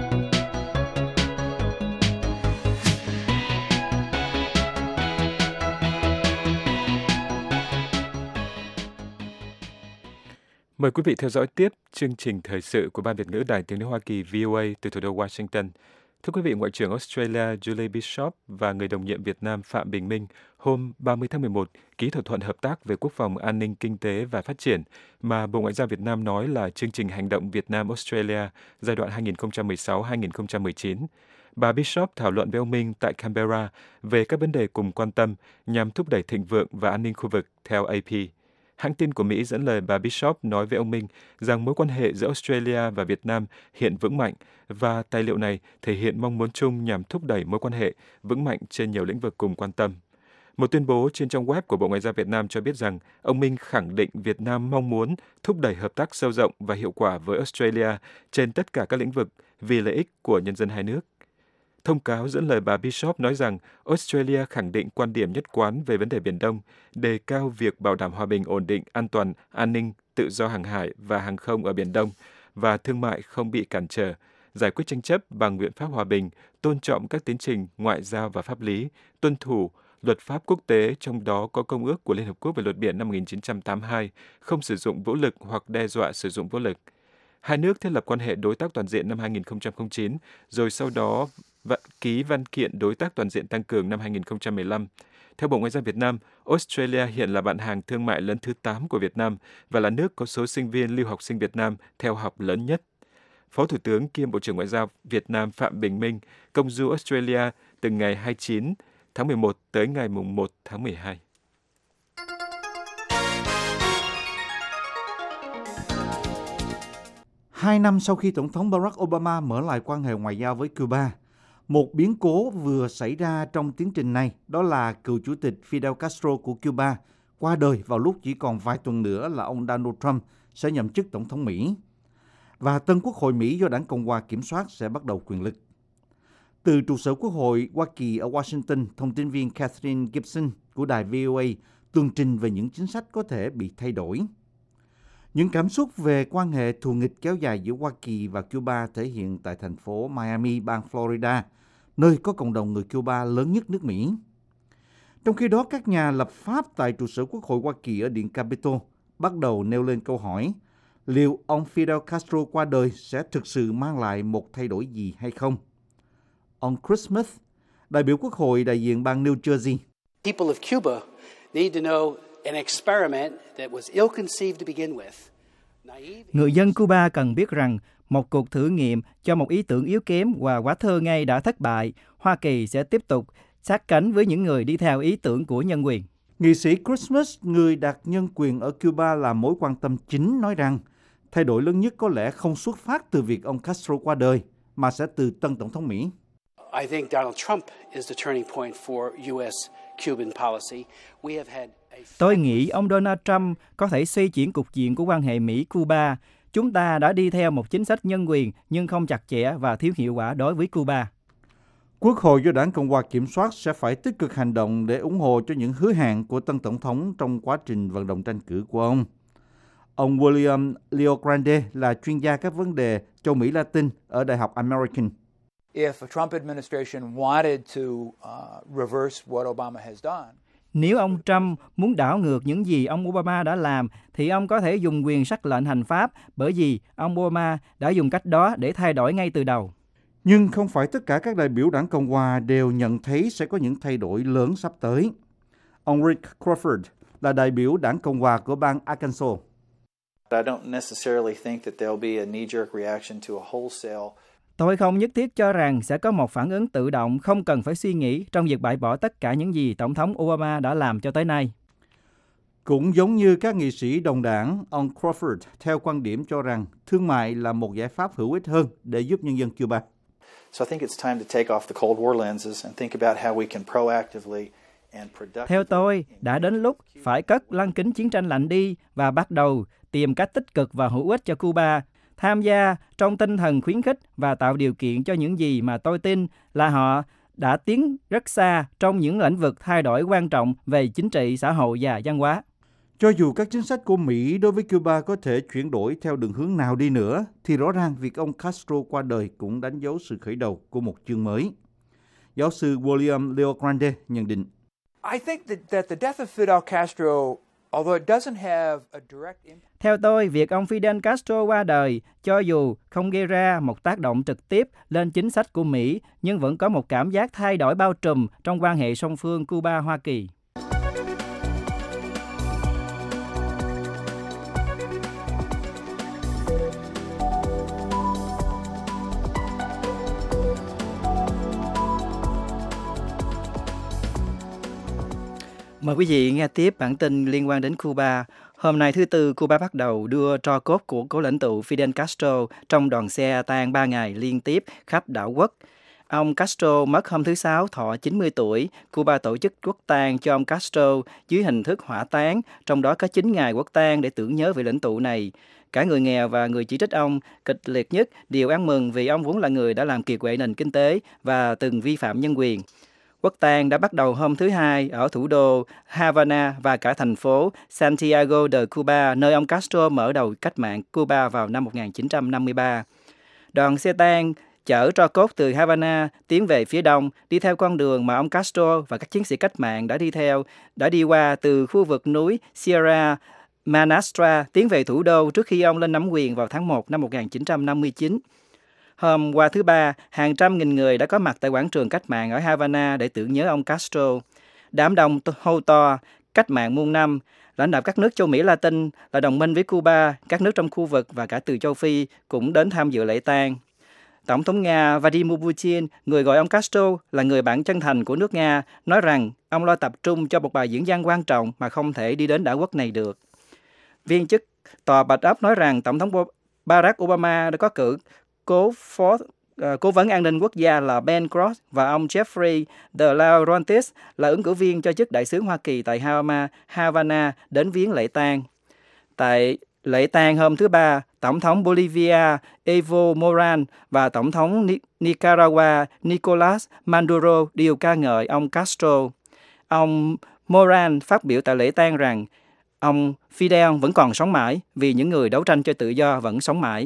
Mời quý vị theo dõi tiếp chương trình thời sự của Ban Việt ngữ Đài Tiếng nói Hoa Kỳ VOA từ thủ đô Washington. Thưa quý vị, Ngoại trưởng Australia Julie Bishop và người đồng nhiệm Việt Nam Phạm Bình Minh hôm 30 tháng 11 ký thỏa thuận hợp tác về quốc phòng, an ninh, kinh tế và phát triển mà Bộ Ngoại giao Việt Nam nói là chương trình hành động Việt Nam-Australia giai đoạn 2016-2019. Bà Bishop thảo luận với ông Minh tại Canberra về các vấn đề cùng quan tâm nhằm thúc đẩy thịnh vượng và an ninh khu vực, theo AP. Hãng tin của Mỹ dẫn lời bà Bishop nói với ông Minh rằng mối quan hệ giữa Australia và Việt Nam hiện vững mạnh và tài liệu này thể hiện mong muốn chung nhằm thúc đẩy mối quan hệ vững mạnh trên nhiều lĩnh vực cùng quan tâm. Một tuyên bố trên trang web của Bộ Ngoại giao Việt Nam cho biết rằng ông Minh khẳng định Việt Nam mong muốn thúc đẩy hợp tác sâu rộng và hiệu quả với Australia trên tất cả các lĩnh vực vì lợi ích của nhân dân hai nước. Thông cáo dẫn lời bà Bishop nói rằng Australia khẳng định quan điểm nhất quán về vấn đề Biển Đông, đề cao việc bảo đảm hòa bình, ổn định, an toàn, an ninh, tự do hàng hải và hàng không ở Biển Đông và thương mại không bị cản trở, giải quyết tranh chấp bằng biện pháp hòa bình, tôn trọng các tiến trình ngoại giao và pháp lý, tuân thủ luật pháp quốc tế, trong đó có Công ước của Liên Hợp Quốc về luật biển năm 1982, không sử dụng vũ lực hoặc đe dọa sử dụng vũ lực. Hai nước thiết lập quan hệ đối tác toàn diện năm 2009, rồi sau đó ký văn kiện đối tác toàn diện tăng cường năm 2015. Theo Bộ Ngoại giao Việt Nam, Australia hiện là bạn hàng thương mại lớn thứ 8 của Việt Nam và là nước có số sinh viên lưu học sinh Việt Nam theo học lớn nhất. Phó Thủ tướng kiêm Bộ trưởng Ngoại giao Việt Nam Phạm Bình Minh công du Australia từ ngày 29 tháng 11 tới ngày 1 tháng 12. Hai năm sau khi Tổng thống Barack Obama mở lại quan hệ ngoại giao với Cuba, một biến cố vừa xảy ra trong tiến trình này, đó là cựu chủ tịch Fidel Castro của Cuba qua đời vào lúc chỉ còn vài tuần nữa là ông Donald Trump sẽ nhậm chức Tổng thống Mỹ. Và tân Quốc hội Mỹ do Đảng Cộng hòa kiểm soát sẽ bắt đầu quyền lực. Từ trụ sở Quốc hội Hoa Kỳ ở Washington, thông tin viên Catherine Gibson của đài VOA tường trình về những chính sách có thể bị thay đổi. Những cảm xúc về quan hệ thù nghịch kéo dài giữa Hoa Kỳ và Cuba thể hiện tại thành phố Miami, bang Florida, nơi có cộng đồng người Cuba lớn nhất nước Mỹ. Trong khi đó, các nhà lập pháp tại trụ sở Quốc hội Hoa Kỳ ở Điện Capitol bắt đầu nêu lên câu hỏi liệu ông Fidel Castro qua đời sẽ thực sự mang lại một thay đổi gì hay không. Ông Chris Smith, đại biểu Quốc hội đại diện bang New Jersey. People of Cuba need to know an experiment that was ill-conceived to begin with. Người dân Cuba cần biết rằng một cuộc thử nghiệm cho một ý tưởng yếu kém và quá thơ ngây đã thất bại. Hoa Kỳ sẽ tiếp tục sát cánh với những người đi theo ý tưởng của nhân quyền. Nghị sĩ Christmas, người đặt nhân quyền ở Cuba là mối quan tâm chính, nói rằng thay đổi lớn nhất có lẽ không xuất phát từ việc ông Castro qua đời, mà sẽ từ tân Tổng thống Mỹ. I think Donald Trump is the turning point for U.S.-Cuban policy. We have had Tôi nghĩ ông Donald Trump có thể xoay chuyển cục diện của quan hệ Mỹ-Cuba. Chúng ta đã đi theo một chính sách nhân quyền nhưng không chặt chẽ và thiếu hiệu quả đối với Cuba. Quốc hội do Đảng Cộng hòa kiểm soát sẽ phải tích cực hành động để ủng hộ cho những hứa hẹn của tân Tổng thống trong quá trình vận động tranh cử của ông. Ông William Leo Grande là chuyên gia các vấn đề châu Mỹ Latin ở Đại học American. If the Trump administration wanted to reverse what Obama has done, nếu ông Trump muốn đảo ngược những gì ông Obama đã làm, thì ông có thể dùng quyền sắc lệnh hành pháp, bởi vì ông Obama đã dùng cách đó để thay đổi ngay từ đầu. Nhưng không phải tất cả các đại biểu Đảng Cộng hòa đều nhận thấy sẽ có những thay đổi lớn sắp tới. Ông Rick Crawford là đại biểu Đảng Cộng hòa của bang Arkansas. I don't necessarily think that there'll be a knee-jerk reaction to a wholesale. Tôi không nhất thiết cho rằng sẽ có một phản ứng tự động không cần phải suy nghĩ trong việc bãi bỏ tất cả những gì Tổng thống Obama đã làm cho tới nay. Cũng giống như các nghị sĩ đồng đảng, ông Crawford theo quan điểm cho rằng thương mại là một giải pháp hữu ích hơn để giúp nhân dân Cuba. So I think it's time to take off the Cold War lenses and think about how we can proactively and productively. Theo tôi, đã đến lúc phải cất lăng kính chiến tranh lạnh đi và bắt đầu tìm cách tích cực và hữu ích cho Cuba, tham gia trong tinh thần khuyến khích và tạo điều kiện cho những gì mà tôi tin là họ đã tiến rất xa trong những lĩnh vực thay đổi quan trọng về chính trị, xã hội và văn hóa. Cho dù các chính sách của Mỹ đối với Cuba có thể chuyển đổi theo đường hướng nào đi nữa, thì rõ ràng việc ông Castro qua đời cũng đánh dấu sự khởi đầu của một chương mới. Giáo sư William Leo Grande nhận định. I think that the death of Fidel Castro although it doesn't have a direct impact. Theo tôi, việc ông Fidel Castro qua đời, cho dù không gây ra một tác động trực tiếp lên chính sách của Mỹ, nhưng vẫn có một cảm giác thay đổi bao trùm trong quan hệ song phương Cuba-Hoa Kỳ. Mời quý vị nghe tiếp bản tin liên quan đến Cuba. Hôm nay thứ Tư, Cuba bắt đầu đưa tro cốt của cố lãnh tụ Fidel Castro trong đoàn xe tang 3 ngày liên tiếp khắp đảo quốc. Ông Castro mất hôm thứ Sáu, thọ 90 tuổi. Cuba tổ chức quốc tang cho ông Castro dưới hình thức hỏa táng, trong đó có 9 ngày quốc tang để tưởng nhớ vị lãnh tụ này. Cả người nghèo và người chỉ trích ông kịch liệt nhất đều ăn mừng vì ông vốn là người đã làm kiệt quệ nền kinh tế và từng vi phạm nhân quyền. Quốc tang đã bắt đầu hôm thứ Hai ở thủ đô Havana và cả thành phố Santiago de Cuba, nơi ông Castro mở đầu cách mạng Cuba vào năm 1953. Đoàn xe tang chở tro cốt từ Havana tiến về phía đông, đi theo con đường mà ông Castro và các chiến sĩ cách mạng đã đi qua từ khu vực núi Sierra Maestra tiến về thủ đô trước khi ông lên nắm quyền vào tháng 1 năm 1959. Hôm qua thứ Ba, hàng trăm nghìn người đã có mặt tại quảng trường cách mạng ở Havana để tưởng nhớ ông Castro. Đám đông hô to, cách mạng muôn năm. Lãnh đạo các nước châu Mỹ Latin là đồng minh với Cuba, các nước trong khu vực và cả từ châu Phi cũng đến tham dự lễ tang. Tổng thống Nga Vladimir Putin, người gọi ông Castro là người bạn chân thành của nước Nga, nói rằng ông lo tập trung cho một bài diễn văn quan trọng mà không thể đi đến đảo quốc này được. Viên chức Tòa Bạch Ốc nói rằng Tổng thống Barack Obama đã có cử cố vấn an ninh quốc gia là Ben Cross và ông Jeffrey de Laurentiis là ứng cử viên cho chức đại sứ Hoa Kỳ tại Havana đến viếng lễ tang. Tại lễ tang hôm thứ Ba, Tổng thống Bolivia Evo Morales và Tổng thống Nicaragua Nicolas Maduro đều ca ngợi ông Castro. Ông Morales phát biểu tại lễ tang rằng ông Fidel vẫn còn sống mãi vì những người đấu tranh cho tự do vẫn sống mãi.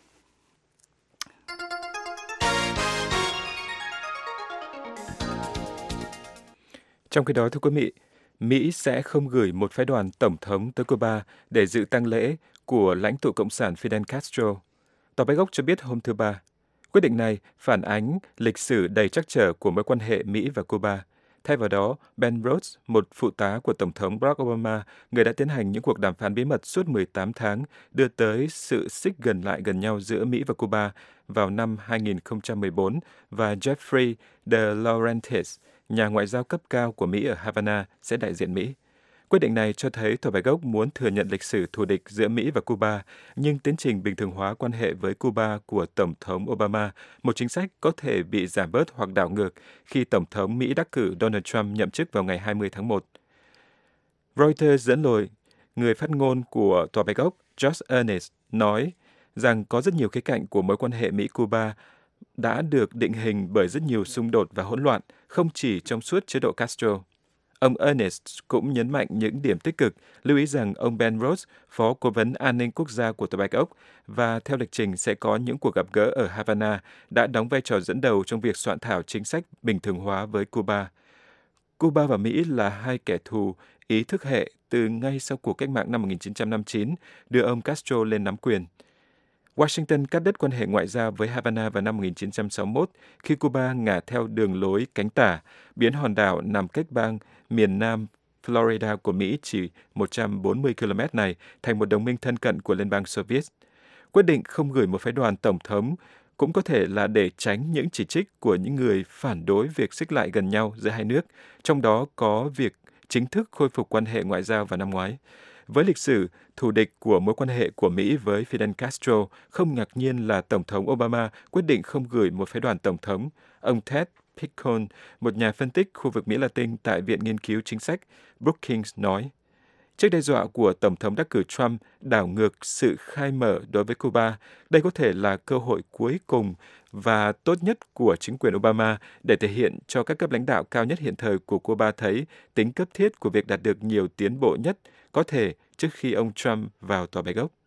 Trong khi đó, thưa quý vị, Mỹ sẽ không gửi một phái đoàn tổng thống tới Cuba để dự tang lễ của lãnh tụ Cộng sản Fidel Castro. Tòa Bạch Ốc cho biết hôm thứ Ba, quyết định này phản ánh lịch sử đầy trắc trở của mối quan hệ Mỹ và Cuba. Thay vào đó, Ben Rhodes, một phụ tá của Tổng thống Barack Obama, người đã tiến hành những cuộc đàm phán bí mật suốt 18 tháng, đưa tới sự xích gần nhau giữa Mỹ và Cuba vào năm 2014, và Jeffrey de Laurentiis, nhà ngoại giao cấp cao của Mỹ ở Havana, sẽ đại diện Mỹ. Quyết định này cho thấy Tòa Bạch Ốc muốn thừa nhận lịch sử thù địch giữa Mỹ và Cuba, nhưng tiến trình bình thường hóa quan hệ với Cuba của Tổng thống Obama, một chính sách có thể bị giảm bớt hoặc đảo ngược khi Tổng thống Mỹ đắc cử Donald Trump nhậm chức vào ngày 20 tháng 1. Reuters dẫn lời người phát ngôn của Tòa Bạch Ốc, Josh Earnest, nói rằng có rất nhiều khía cạnh của mối quan hệ Mỹ-Cuba đã được định hình bởi rất nhiều xung đột và hỗn loạn, không chỉ trong suốt chế độ Castro. Ông Ernest cũng nhấn mạnh những điểm tích cực, lưu ý rằng ông Ben Rhodes, Phó Cố vấn An ninh Quốc gia của Tòa Bạch Ốc, và theo lịch trình sẽ có những cuộc gặp gỡ ở Havana, đã đóng vai trò dẫn đầu trong việc soạn thảo chính sách bình thường hóa với Cuba. Cuba và Mỹ là hai kẻ thù ý thức hệ từ ngay sau cuộc cách mạng năm 1959, đưa ông Castro lên nắm quyền. Washington cắt đứt quan hệ ngoại giao với Havana vào năm 1961 khi Cuba ngả theo đường lối cánh tả, biến hòn đảo nằm cách bang miền nam Florida của Mỹ chỉ 140 km này thành một đồng minh thân cận của Liên bang Xô Viết. Quyết định không gửi một phái đoàn tổng thống cũng có thể là để tránh những chỉ trích của những người phản đối việc xích lại gần nhau giữa hai nước, trong đó có việc chính thức khôi phục quan hệ ngoại giao vào năm ngoái. Với lịch sử thù địch của mối quan hệ của Mỹ với Fidel Castro, không ngạc nhiên là Tổng thống Obama quyết định không gửi một phái đoàn tổng thống. Ông Ted Pickon, một nhà phân tích khu vực Mỹ Latin tại Viện Nghiên cứu Chính sách Brookings nói, trước đe dọa của Tổng thống đắc cử Trump đảo ngược sự khai mở đối với Cuba, đây có thể là cơ hội cuối cùng và tốt nhất của chính quyền Obama để thể hiện cho các cấp lãnh đạo cao nhất hiện thời của Cuba thấy tính cấp thiết của việc đạt được nhiều tiến bộ nhất có thể trước khi ông Trump vào Tòa Bạch Ốc.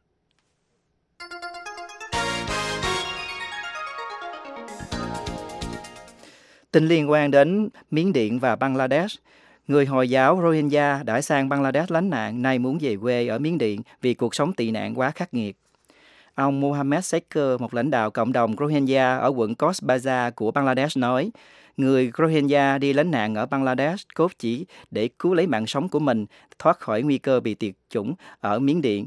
Tin liên quan đến Miến Điện và Bangladesh. Người Hồi giáo Rohingya đã sang Bangladesh lánh nạn, nay muốn về quê ở Miến Điện vì cuộc sống tị nạn quá khắc nghiệt. Ông Mohammed Seker, một lãnh đạo cộng đồng Rohingya ở quận Cox's Bazar của Bangladesh nói, người Rohingya đi lánh nạn ở Bangladesh cốt chỉ để cứu lấy mạng sống của mình, thoát khỏi nguy cơ bị tuyệt chủng ở Miến Điện.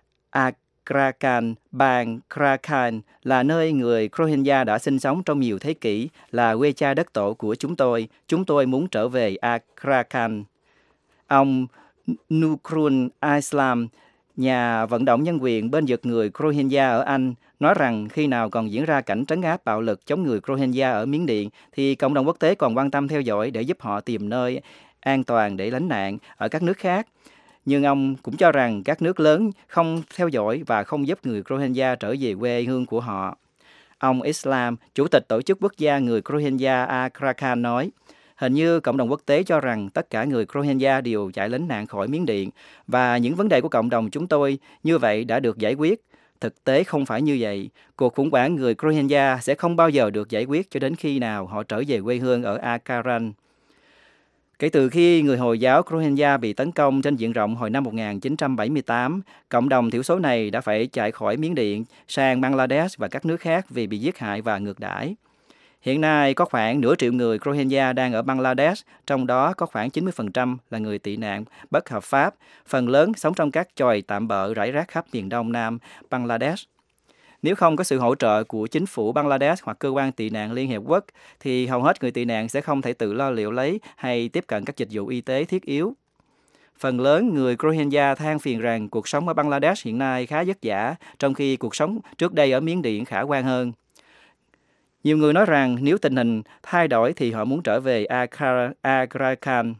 Arakan, bang Arakan là nơi người Rohingya đã sinh sống trong nhiều thế kỷ, là quê cha đất tổ của chúng tôi. Chúng tôi muốn trở về Arakan. Ông Nurul Islam, nhà vận động nhân quyền bên vực người Rohingya ở Anh, nói rằng khi nào còn diễn ra cảnh trấn áp bạo lực chống người Rohingya ở Miến Điện, thì cộng đồng quốc tế còn quan tâm theo dõi để giúp họ tìm nơi an toàn để lánh nạn ở các nước khác. Nhưng ông cũng cho rằng các nước lớn không theo dõi và không giúp người Rohingya trở về quê hương của họ. Ông Islam, chủ tịch tổ chức quốc gia người Rohingya Arakan nói, hình như cộng đồng quốc tế cho rằng tất cả người Rohingya đều chạy lánh nạn khỏi Miến Điện và những vấn đề của cộng đồng chúng tôi như vậy đã được giải quyết. Thực tế không phải như vậy. Cuộc khủng hoảng người Rohingya sẽ không bao giờ được giải quyết cho đến khi nào họ trở về quê hương ở Arakan. Kể từ khi người Hồi giáo Rohingya bị tấn công trên diện rộng hồi năm 1978, cộng đồng thiểu số này đã phải chạy khỏi Miến Điện sang Bangladesh và các nước khác vì bị giết hại và ngược đãi. Hiện nay có khoảng nửa triệu người Rohingya đang ở Bangladesh, trong đó có khoảng 90% là người tị nạn bất hợp pháp, phần lớn sống trong các chòi tạm bợ rải rác khắp miền đông nam Bangladesh. Nếu không có sự hỗ trợ của chính phủ Bangladesh hoặc cơ quan tị nạn Liên Hiệp Quốc, thì hầu hết người tị nạn sẽ không thể tự lo liệu lấy hay tiếp cận các dịch vụ y tế thiết yếu. Phần lớn người Rohingya than phiền rằng cuộc sống ở Bangladesh hiện nay khá vất vả, trong khi cuộc sống trước đây ở Miến Điện khả quan hơn. Nhiều người nói rằng nếu tình hình thay đổi thì họ muốn trở về Arakan.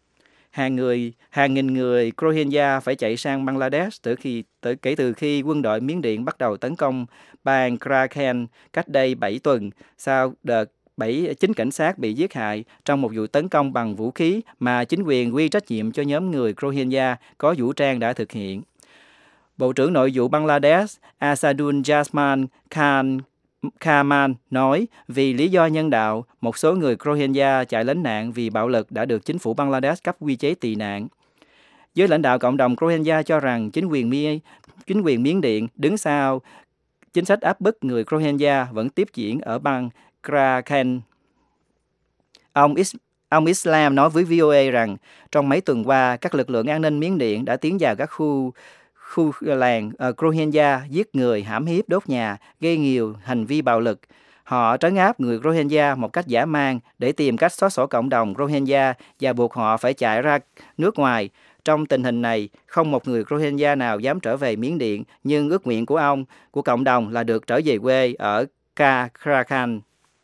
Hàng nghìn người Rohingya phải chạy sang Bangladesh kể từ khi quân đội Miến Điện bắt đầu tấn công bang Arakan cách đây 7 tuần, sau đợt 9 cảnh sát bị giết hại trong một vụ tấn công bằng vũ khí mà chính quyền quy trách nhiệm cho nhóm người Rohingya có vũ trang đã thực hiện. Bộ trưởng Nội vụ Bangladesh Asadul Jasman Khan Kaman nói vì lý do nhân đạo, một số người Rohingya chạy lánh nạn vì bạo lực đã được chính phủ Bangladesh cấp quy chế tị nạn. Giới lãnh đạo cộng đồng Rohingya cho rằng chính quyền Miến Điện đứng sau chính sách áp bức người Rohingya vẫn tiếp diễn ở bang Arakan. Ông Islam nói với VOA rằng trong mấy tuần qua, các lực lượng an ninh Miến Điện đã tiến vào các khu làng Rohingya, giết người, hãm hiếp, đốt nhà, gây nhiều hành vi bạo lực. Họ trấn áp người Rohingya một cách dã man để tìm cách xóa sổ cộng đồng Rohingya và buộc họ phải chạy ra nước ngoài. Trong tình hình này, không một người Rohingya nào dám trở về Miến Điện, nhưng ước nguyện của cộng đồng là được trở về quê ở Arakan.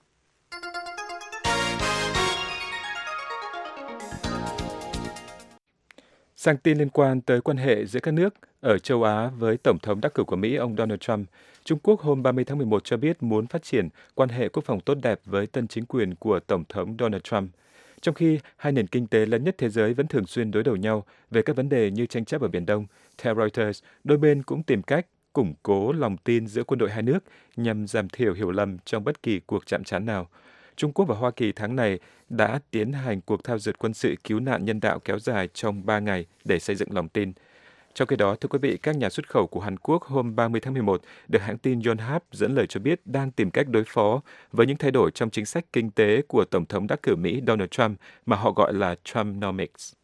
Sang tin liên quan tới quan hệ giữa các nước ở châu Á với Tổng thống đắc cử của Mỹ, ông Donald Trump, Trung Quốc hôm 30 tháng 11 cho biết muốn phát triển quan hệ quốc phòng tốt đẹp với tân chính quyền của Tổng thống Donald Trump. Trong khi hai nền kinh tế lớn nhất thế giới vẫn thường xuyên đối đầu nhau về các vấn đề như tranh chấp ở Biển Đông, theo Reuters, đôi bên cũng tìm cách củng cố lòng tin giữa quân đội hai nước nhằm giảm thiểu hiểu lầm trong bất kỳ cuộc chạm trán nào. Trung Quốc và Hoa Kỳ tháng này đã tiến hành cuộc thao dượt quân sự cứu nạn nhân đạo kéo dài trong 3 ngày để xây dựng lòng tin. Trong khi đó, thưa quý vị, các nhà xuất khẩu của Hàn Quốc hôm 30 tháng 11 được hãng tin Yonhap dẫn lời cho biết đang tìm cách đối phó với những thay đổi trong chính sách kinh tế của Tổng thống đắc cử Mỹ Donald Trump mà họ gọi là Trumpnomics.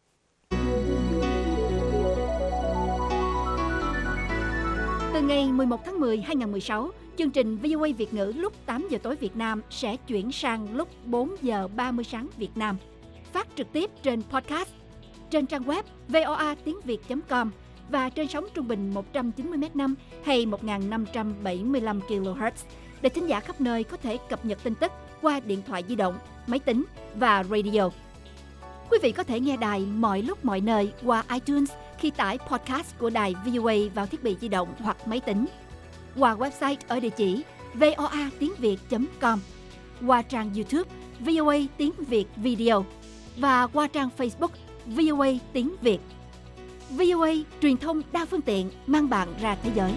Từ ngày 11 tháng 10, 2016, chương trình VOA Việt ngữ lúc 8 giờ tối Việt Nam sẽ chuyển sang lúc 4 giờ 30 sáng Việt Nam. Phát trực tiếp trên podcast, trên trang web voatinhviet.com và trên sóng trung bình 190 m/s hay 1575 kHz để thính giả khắp nơi có thể cập nhật tin tức qua điện thoại di động, máy tính và radio. Quý vị có thể nghe đài mọi lúc mọi nơi qua iTunes khi tải podcast của đài VOA vào thiết bị di động hoặc máy tính, qua website ở địa chỉ voatinhviet.com, qua trang YouTube VOA Tiếng Việt Video và qua trang Facebook VOA Tiếng Việt. VOA, truyền thông đa phương tiện mang bạn ra thế giới.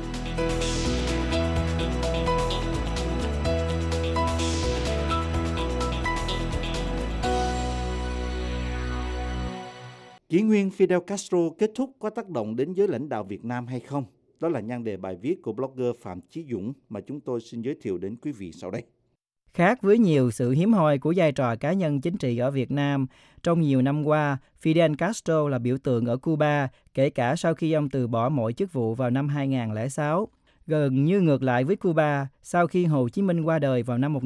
Kỷ nguyên Fidel Castro kết thúc có tác động đến giới lãnh đạo Việt Nam hay không? Đó là nhan đề bài viết của blogger Phạm Chí Dũng mà chúng tôi xin giới thiệu đến quý vị sau đây. Khác với nhiều sự hiếm hoi của vai trò cá nhân chính trị ở Việt Nam, trong nhiều năm qua, Fidel Castro là biểu tượng ở Cuba, kể cả sau khi ông từ bỏ mọi chức vụ vào năm 2006. Gần như ngược lại với Cuba, sau khi Hồ Chí Minh qua đời vào năm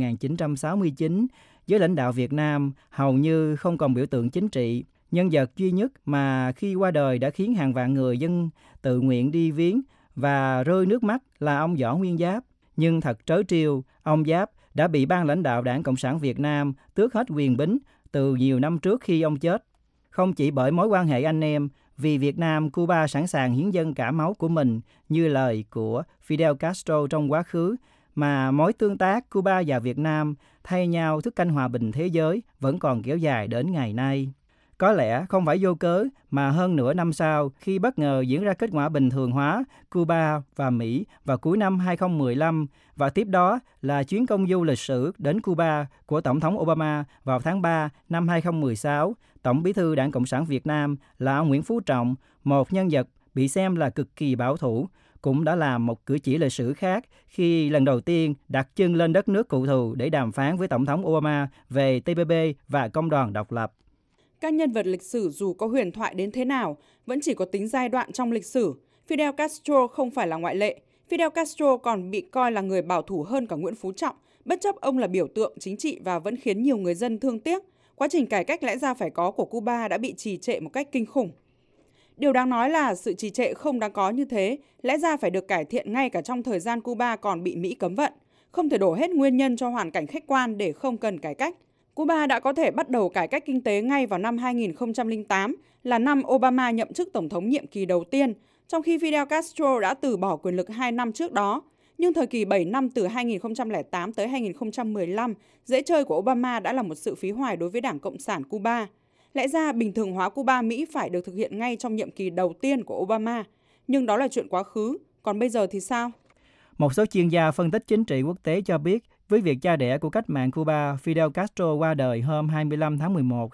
1969, giới lãnh đạo Việt Nam hầu như không còn biểu tượng chính trị. Nhân vật duy nhất mà khi qua đời đã khiến hàng vạn người dân tự nguyện đi viếng và rơi nước mắt là ông Võ Nguyên Giáp. Nhưng thật trớ trêu, ông Giáp đã bị ban lãnh đạo Đảng Cộng sản Việt Nam tước hết quyền bính từ nhiều năm trước khi ông chết. Không chỉ bởi mối quan hệ anh em, vì Việt Nam, Cuba sẵn sàng hiến dâng cả máu của mình như lời của Fidel Castro trong quá khứ, mà mối tương tác Cuba và Việt Nam thay nhau thức canh hòa bình thế giới vẫn còn kéo dài đến ngày nay. Có lẽ không phải vô cớ mà hơn nửa năm sau, khi bất ngờ diễn ra kết quả bình thường hóa Cuba và Mỹ vào cuối năm 2015 và tiếp đó là chuyến công du lịch sử đến Cuba của Tổng thống Obama vào tháng 3 năm 2016, Tổng bí thư Đảng Cộng sản Việt Nam là ông Nguyễn Phú Trọng, một nhân vật bị xem là cực kỳ bảo thủ, cũng đã làm một cử chỉ lịch sử khác khi lần đầu tiên đặt chân lên đất nước cựu thù để đàm phán với Tổng thống Obama về TPP và Công đoàn độc lập. Các nhân vật lịch sử dù có huyền thoại đến thế nào, vẫn chỉ có tính giai đoạn trong lịch sử. Fidel Castro không phải là ngoại lệ. Fidel Castro còn bị coi là người bảo thủ hơn cả Nguyễn Phú Trọng, bất chấp ông là biểu tượng chính trị và vẫn khiến nhiều người dân thương tiếc. Quá trình cải cách lẽ ra phải có của Cuba đã bị trì trệ một cách kinh khủng. Điều đáng nói là sự trì trệ không đáng có như thế, lẽ ra phải được cải thiện ngay cả trong thời gian Cuba còn bị Mỹ cấm vận. Không thể đổ hết nguyên nhân cho hoàn cảnh khách quan để không cần cải cách. Cuba đã có thể bắt đầu cải cách kinh tế ngay vào năm 2008, là năm Obama nhậm chức Tổng thống nhiệm kỳ đầu tiên, trong khi Fidel Castro đã từ bỏ quyền lực 2 năm trước đó. Nhưng thời kỳ 7 năm từ 2008 tới 2015, dễ chơi của Obama đã là một sự phí hoài đối với Đảng Cộng sản Cuba. Lẽ ra bình thường hóa Cuba-Mỹ phải được thực hiện ngay trong nhiệm kỳ đầu tiên của Obama, nhưng đó là chuyện quá khứ. Còn bây giờ thì sao? Một số chuyên gia phân tích chính trị quốc tế cho biết, với việc cha đẻ của cách mạng Cuba, Fidel Castro qua đời hôm 25 tháng 11,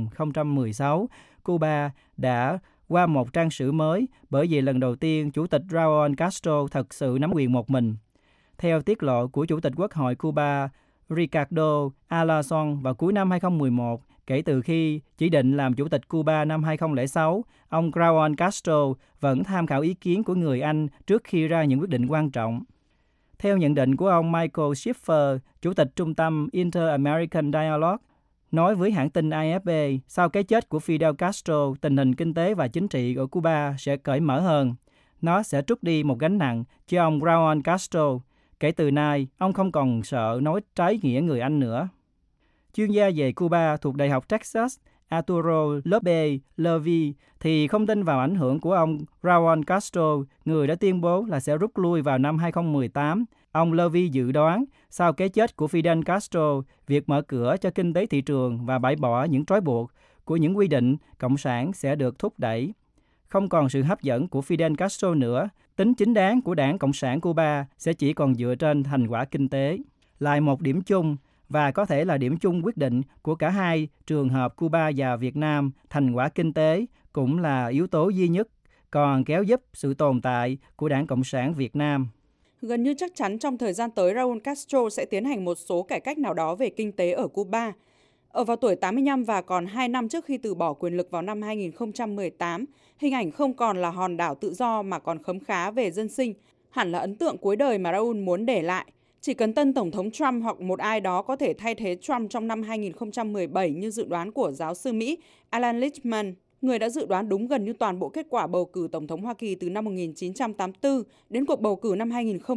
2016, Cuba đã qua một trang sử mới bởi vì lần đầu tiên Chủ tịch Raúl Castro thật sự nắm quyền một mình. Theo tiết lộ của Chủ tịch Quốc hội Cuba Ricardo Alarcón vào cuối năm 2011, kể từ khi chỉ định làm Chủ tịch Cuba năm 2006, ông Raúl Castro vẫn tham khảo ý kiến của người Anh trước khi ra những quyết định quan trọng. Theo nhận định của ông Michael Schiffer, Chủ tịch Trung tâm Inter-American Dialogue, nói với hãng tin AFP, sau cái chết của Fidel Castro, tình hình kinh tế và chính trị ở Cuba sẽ cởi mở hơn. Nó sẽ trút đi một gánh nặng cho ông Raúl Castro. Kể từ nay, ông không còn sợ nói trái nghĩa người Anh nữa. Chuyên gia về Cuba thuộc Đại học Texas, Arturo López Levy, thì không tin vào ảnh hưởng của ông Raúl Castro, người đã tuyên bố là sẽ rút lui vào năm 2018. Ông Levy dự đoán, sau cái chết của Fidel Castro, việc mở cửa cho kinh tế thị trường và bãi bỏ những trói buộc của những quy định cộng sản sẽ được thúc đẩy. Không còn sự hấp dẫn của Fidel Castro nữa, tính chính đáng của Đảng Cộng sản Cuba sẽ chỉ còn dựa trên thành quả kinh tế. Lại một điểm chung, và có thể là điểm chung quyết định của cả hai trường hợp Cuba và Việt Nam, thành quả kinh tế cũng là yếu tố duy nhất còn kéo giúp sự tồn tại của Đảng Cộng sản Việt Nam. Gần như chắc chắn trong thời gian tới, Raúl Castro sẽ tiến hành một số cải cách nào đó về kinh tế ở Cuba. Ở vào tuổi 85 và còn 2 năm trước khi từ bỏ quyền lực vào năm 2018, hình ảnh không còn là hòn đảo tự do mà còn khấm khá về dân sinh, hẳn là ấn tượng cuối đời mà Raúl muốn để lại. Chỉ cần tân Tổng thống Trump hoặc một ai đó có thể thay thế Trump trong năm 2017 như dự đoán của giáo sư Mỹ Alan Lichtman, người đã dự đoán đúng gần như toàn bộ kết quả bầu cử Tổng thống Hoa Kỳ từ năm 1984 đến cuộc bầu cử năm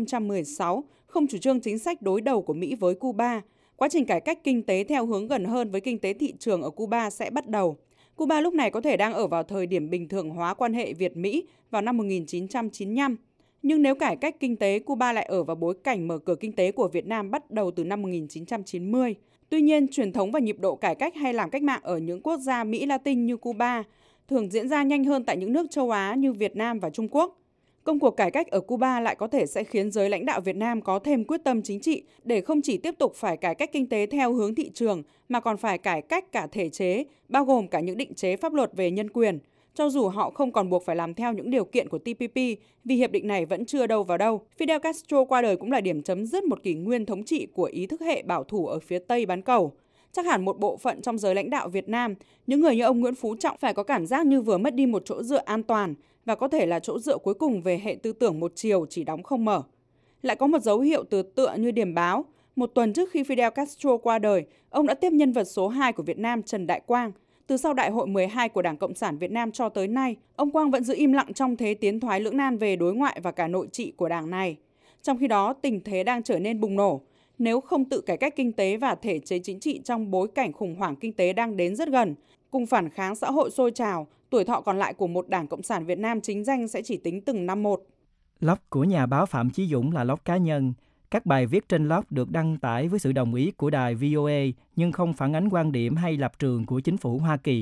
2016, không chủ trương chính sách đối đầu của Mỹ với Cuba. Quá trình cải cách kinh tế theo hướng gần hơn với kinh tế thị trường ở Cuba sẽ bắt đầu. Cuba lúc này có thể đang ở vào thời điểm bình thường hóa quan hệ Việt-Mỹ vào năm 1995. Nhưng nếu cải cách kinh tế, Cuba lại ở vào bối cảnh mở cửa kinh tế của Việt Nam bắt đầu từ năm 1990. Tuy nhiên, truyền thống và nhịp độ cải cách hay làm cách mạng ở những quốc gia Mỹ Latin như Cuba thường diễn ra nhanh hơn tại những nước châu Á như Việt Nam và Trung Quốc. Công cuộc cải cách ở Cuba lại có thể sẽ khiến giới lãnh đạo Việt Nam có thêm quyết tâm chính trị để không chỉ tiếp tục phải cải cách kinh tế theo hướng thị trường mà còn phải cải cách cả thể chế, bao gồm cả những định chế pháp luật về nhân quyền, cho dù họ không còn buộc phải làm theo những điều kiện của TPP vì hiệp định này vẫn chưa đâu vào đâu. Fidel Castro qua đời cũng là điểm chấm dứt một kỷ nguyên thống trị của ý thức hệ bảo thủ ở phía Tây bán cầu. Chắc hẳn một bộ phận trong giới lãnh đạo Việt Nam, những người như ông Nguyễn Phú Trọng phải có cảm giác như vừa mất đi một chỗ dựa an toàn và có thể là chỗ dựa cuối cùng về hệ tư tưởng một chiều chỉ đóng không mở. Lại có một dấu hiệu tựa như Điểm Báo. Một tuần trước khi Fidel Castro qua đời, ông đã tiếp nhân vật số 2 của Việt Nam Trần Đại Quang. Từ sau Đại hội 12 của Đảng Cộng sản Việt Nam cho tới nay, ông Quang vẫn giữ im lặng trong thế tiến thoái lưỡng nan về đối ngoại và cả nội trị của đảng này. Trong khi đó, tình thế đang trở nên bùng nổ. Nếu không tự cải cách kinh tế và thể chế chính trị trong bối cảnh khủng hoảng kinh tế đang đến rất gần, cùng phản kháng xã hội sôi trào, tuổi thọ còn lại của một Đảng Cộng sản Việt Nam chính danh sẽ chỉ tính từng năm một. Blog của nhà báo Phạm Chí Dũng là blog cá nhân. Các bài viết trên blog được đăng tải với sự đồng ý của đài VOA nhưng không phản ánh quan điểm hay lập trường của chính phủ Hoa Kỳ.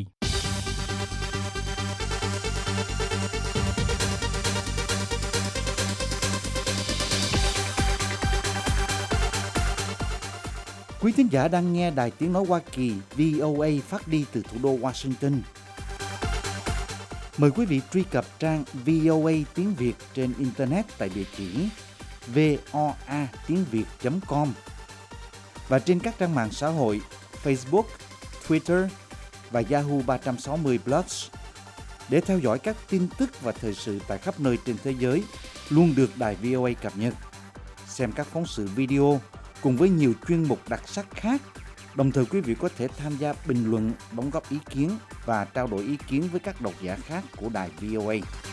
Quý thính giả đang nghe Đài Tiếng Nói Hoa Kỳ VOA phát đi từ thủ đô Washington. Mời quý vị truy cập trang VOA tiếng Việt trên Internet tại địa chỉ voatiengviet.com và trên các trang mạng xã hội Facebook, Twitter và Yahoo 360 Plus để theo dõi các tin tức và thời sự tại khắp nơi trên thế giới luôn được Đài VOA cập nhật. Xem các phóng sự video cùng với nhiều chuyên mục đặc sắc khác. Đồng thời quý vị có thể tham gia bình luận, đóng góp ý kiến và trao đổi ý kiến với các độc giả khác của đài VOA.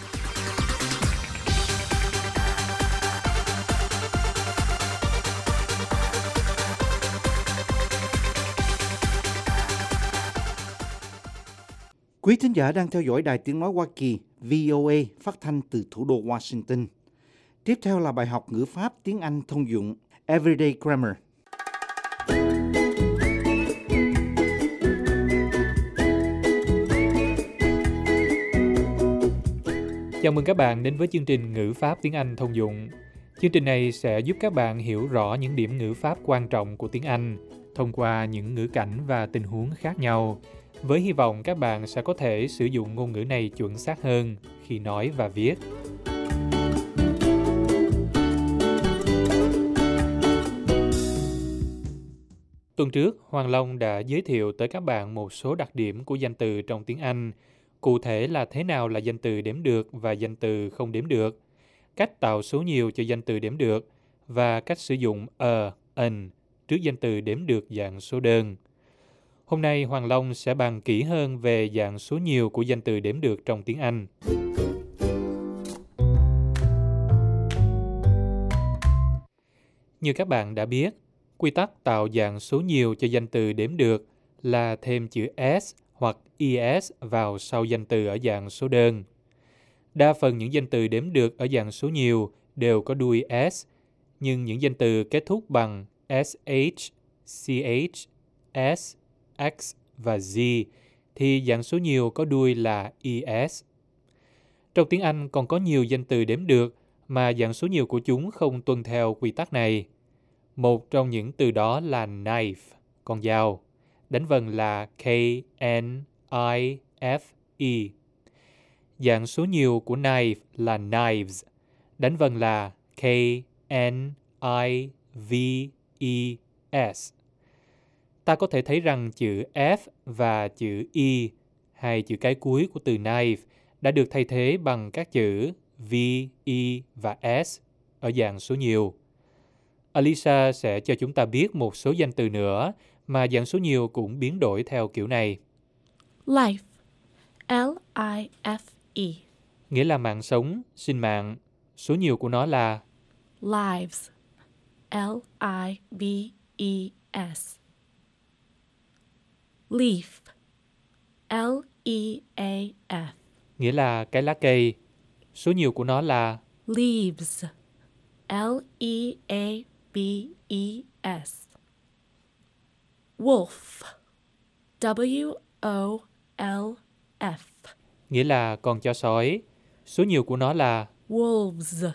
Quý thính giả đang theo dõi Đài Tiếng Nói Hoa Kỳ VOA phát thanh từ thủ đô Washington. Tiếp theo là bài học ngữ pháp tiếng Anh thông dụng Everyday Grammar. Chào mừng các bạn đến với chương trình Ngữ pháp tiếng Anh thông dụng. Chương trình này sẽ giúp các bạn hiểu rõ những điểm ngữ pháp quan trọng của tiếng Anh thông qua những ngữ cảnh và tình huống khác nhau, với hy vọng các bạn sẽ có thể sử dụng ngôn ngữ này chuẩn xác hơn khi nói và viết. Tuần trước, Hoàng Long đã giới thiệu tới các bạn một số đặc điểm của danh từ trong tiếng Anh, cụ thể là thế nào là danh từ đếm được và danh từ không đếm được, cách tạo số nhiều cho danh từ đếm được và cách sử dụng an trước danh từ đếm được dạng số đơn. Hôm nay Hoàng Long sẽ bàn kỹ hơn về dạng số nhiều của danh từ đếm được trong tiếng Anh. Như các bạn đã biết, quy tắc tạo dạng số nhiều cho danh từ đếm được là thêm chữ s hoặc es vào sau danh từ ở dạng số đơn. Đa phần những danh từ đếm được ở dạng số nhiều đều có đuôi s, nhưng những danh từ kết thúc bằng sh, ch, s, x và z thì dạng số nhiều có đuôi là es. Trong tiếng Anh còn có nhiều danh từ đếm được mà dạng số nhiều của chúng không tuân theo quy tắc này. Một trong những từ đó là knife, con dao, đánh vần là k-n-i-f-e. Dạng số nhiều của knife là knives, đánh vần là k-n-i-v-e-s. Ta có thể thấy rằng chữ f và chữ e, hai chữ cái cuối của từ knife, đã được thay thế bằng các chữ v, e và s ở dạng số nhiều. Alisa sẽ cho chúng ta biết một số danh từ nữa mà dạng số nhiều cũng biến đổi theo kiểu này. Life, L-I-F-E, nghĩa là mạng sống, sinh mạng. Số nhiều của nó là lives, L-I-V-E-S. Leaf, L-E-A-F, nghĩa là cái lá cây. Số nhiều của nó là leaves, L-E-A-V-E-S. Wolf, W-O-L-F, nghĩa là con chó sói. Số nhiều của nó là wolves.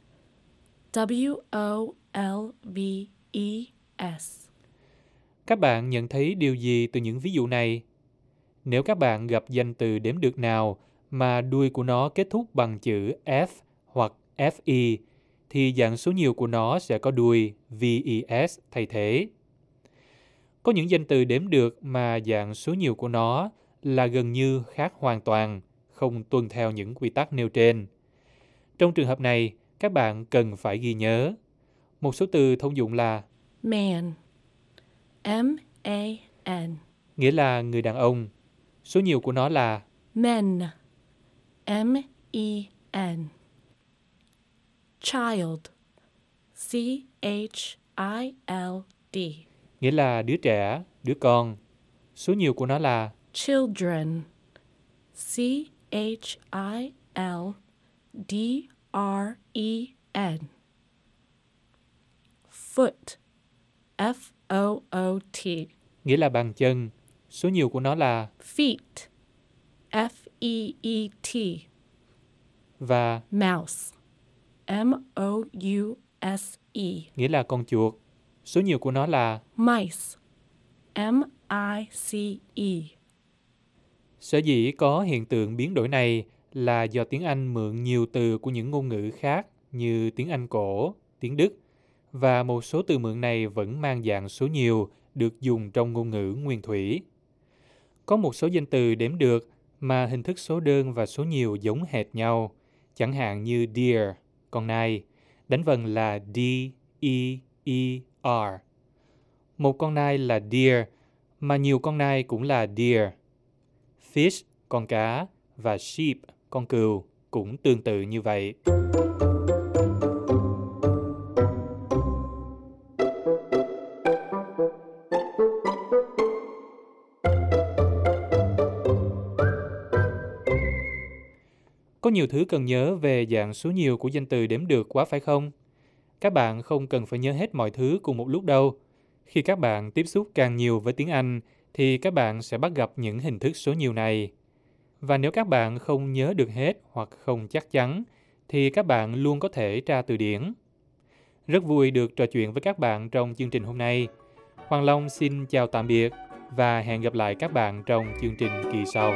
W-O-L-V-E-S. Các bạn nhận thấy điều gì từ những ví dụ này? Nếu các bạn gặp danh từ đếm được nào mà đuôi của nó kết thúc bằng chữ F hoặc FE, thì dạng số nhiều của nó sẽ có đuôi VES thay thế. Có những danh từ đếm được mà dạng số nhiều của nó là gần như khác hoàn toàn, không tuân theo những quy tắc nêu trên. Trong trường hợp này, các bạn cần phải ghi nhớ. Một số từ thông dụng là Man. M-A-N. nghĩa là người đàn ông. Số nhiều của nó là Men. M-E-N. Child. C-H-I-L-D. nghĩa là đứa trẻ, đứa con. Số nhiều của nó là Children. C-H-I-L-D-R-E-N. Foot. F-O-O-T. nghĩa là bàn chân. Số nhiều của nó là Feet. F-E-E-T. và Mouse. M-O-U-S-E. nghĩa là con chuột. Số nhiều của nó là Mice. M-I-C-E. Sở dĩ có hiện tượng biến đổi này là do tiếng Anh mượn nhiều từ của những ngôn ngữ khác như tiếng Anh cổ, tiếng Đức, và một số từ mượn này vẫn mang dạng số nhiều được dùng trong ngôn ngữ nguyên thủy. Có một số danh từ đếm được mà hình thức số đơn và số nhiều giống hệt nhau, chẳng hạn như deer, con nai, đánh vần là D-E-E-R. Một con nai là deer, mà nhiều con nai cũng là deer. Fish, con cá, và sheep, con cừu, cũng tương tự như vậy. Có nhiều thứ cần nhớ về dạng số nhiều của danh từ đếm được quá phải không? Các bạn không cần phải nhớ hết mọi thứ cùng một lúc đâu. Khi các bạn tiếp xúc càng nhiều với tiếng Anh, thì các bạn sẽ bắt gặp những hình thức số nhiều này. Và nếu các bạn không nhớ được hết hoặc không chắc chắn, thì các bạn luôn có thể tra từ điển. Rất vui được trò chuyện với các bạn trong chương trình hôm nay. Hoàng Long xin chào tạm biệt và hẹn gặp lại các bạn trong chương trình kỳ sau.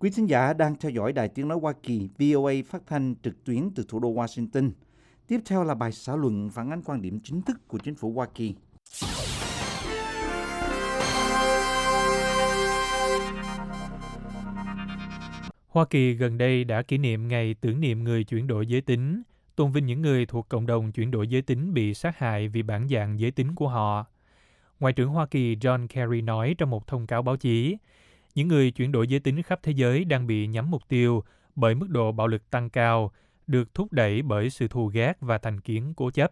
Quý thính giả đang theo dõi Đài Tiếng Nói Hoa Kỳ VOA phát thanh trực tuyến từ thủ đô Washington. Tiếp theo là bài xã luận phản ánh quan điểm chính thức của chính phủ Hoa Kỳ. Hoa Kỳ gần đây đã kỷ niệm ngày tưởng niệm người chuyển đổi giới tính, tôn vinh những người thuộc cộng đồng chuyển đổi giới tính bị sát hại vì bản dạng giới tính của họ. Ngoại trưởng Hoa Kỳ John Kerry nói trong một thông cáo báo chí, những người chuyển đổi giới tính khắp thế giới đang bị nhắm mục tiêu bởi mức độ bạo lực tăng cao, được thúc đẩy bởi sự thù ghét và thành kiến cố chấp.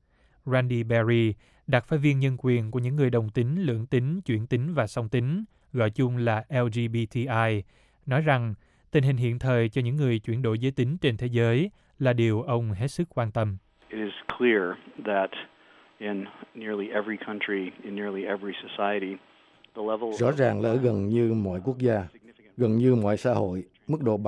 Randy Berry, đặc phái viên nhân quyền của những người đồng tính, lưỡng tính, chuyển tính và song tính, gọi chung là LGBTI, nói rằng tình hình hiện thời cho những người chuyển đổi giới tính trên thế giới là điều ông hết sức quan tâm. It is clear that in nearly every country, in nearly every society, the level Rõ ràng là ở gần như mọi quốc gia, gần như mọi xã hội, mức độ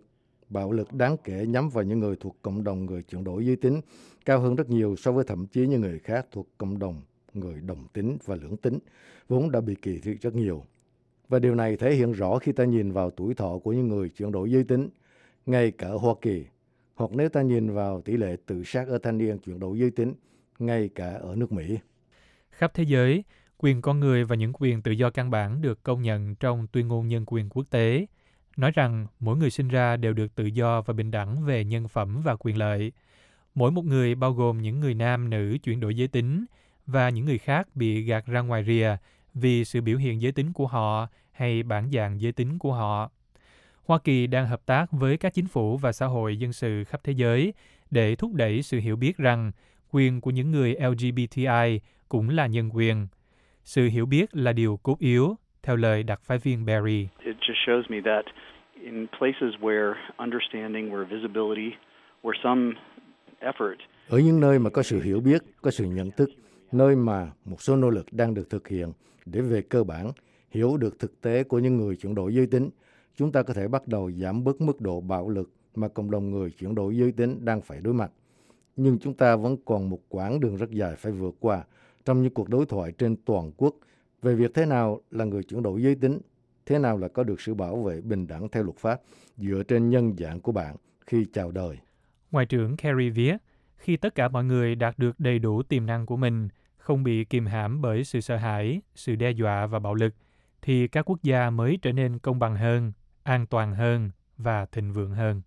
bạo lực đáng kể nhắm vào những người thuộc cộng đồng người chuyển đổi giới tính cao hơn rất nhiều so với thậm chí những người khác thuộc cộng đồng người đồng tính và lưỡng tính, vốn đã bị kỳ thị rất nhiều. Và điều này thể hiện rõ khi ta nhìn vào tuổi thọ của những người chuyển đổi giới tính, ngay cả ở Hoa Kỳ, hoặc nếu ta nhìn vào tỷ lệ tự sát ở thanh niên chuyển đổi giới tính, ngay cả ở nước Mỹ. Khắp thế giới, quyền con người và những quyền tự do căn bản được công nhận trong Tuyên ngôn Nhân quyền Quốc tế, nói rằng mỗi người sinh ra đều được tự do và bình đẳng về nhân phẩm và quyền lợi. Mỗi một người, bao gồm những người nam, nữ chuyển đổi giới tính và những người khác bị gạt ra ngoài rìa vì sự biểu hiện giới tính của họ hay bản dạng giới tính của họ. Hoa Kỳ đang hợp tác với các chính phủ và xã hội dân sự khắp thế giới để thúc đẩy sự hiểu biết rằng quyền của những người LGBTI cũng là nhân quyền. Sự hiểu biết là điều cốt yếu, theo lời đặc phái viên Berry. it just shows me that in places where understanding, where visibility, where some effort. Ở những nơi mà có sự hiểu biết, có sự nhận thức, nơi mà một số nỗ lực đang được thực hiện để về cơ bản hiểu được thực tế của những người chuyển đổi giới tính, chúng ta có thể bắt đầu giảm bớt mức độ bạo lực mà cộng đồng người chuyển đổi giới tính đang phải đối mặt. Nhưng chúng ta vẫn còn một quãng đường rất dài phải vượt qua trong những cuộc đối thoại trên toàn quốc về việc thế nào là người chuyển đổi giới tính, thế nào là có được sự bảo vệ bình đẳng theo luật pháp dựa trên nhân dạng của bạn khi chào đời. Ngoại trưởng Kerry viết, khi tất cả mọi người đạt được đầy đủ tiềm năng của mình, không bị kìm hãm bởi sự sợ hãi, sự đe dọa và bạo lực, thì các quốc gia mới trở nên công bằng hơn, an toàn hơn và thịnh vượng hơn.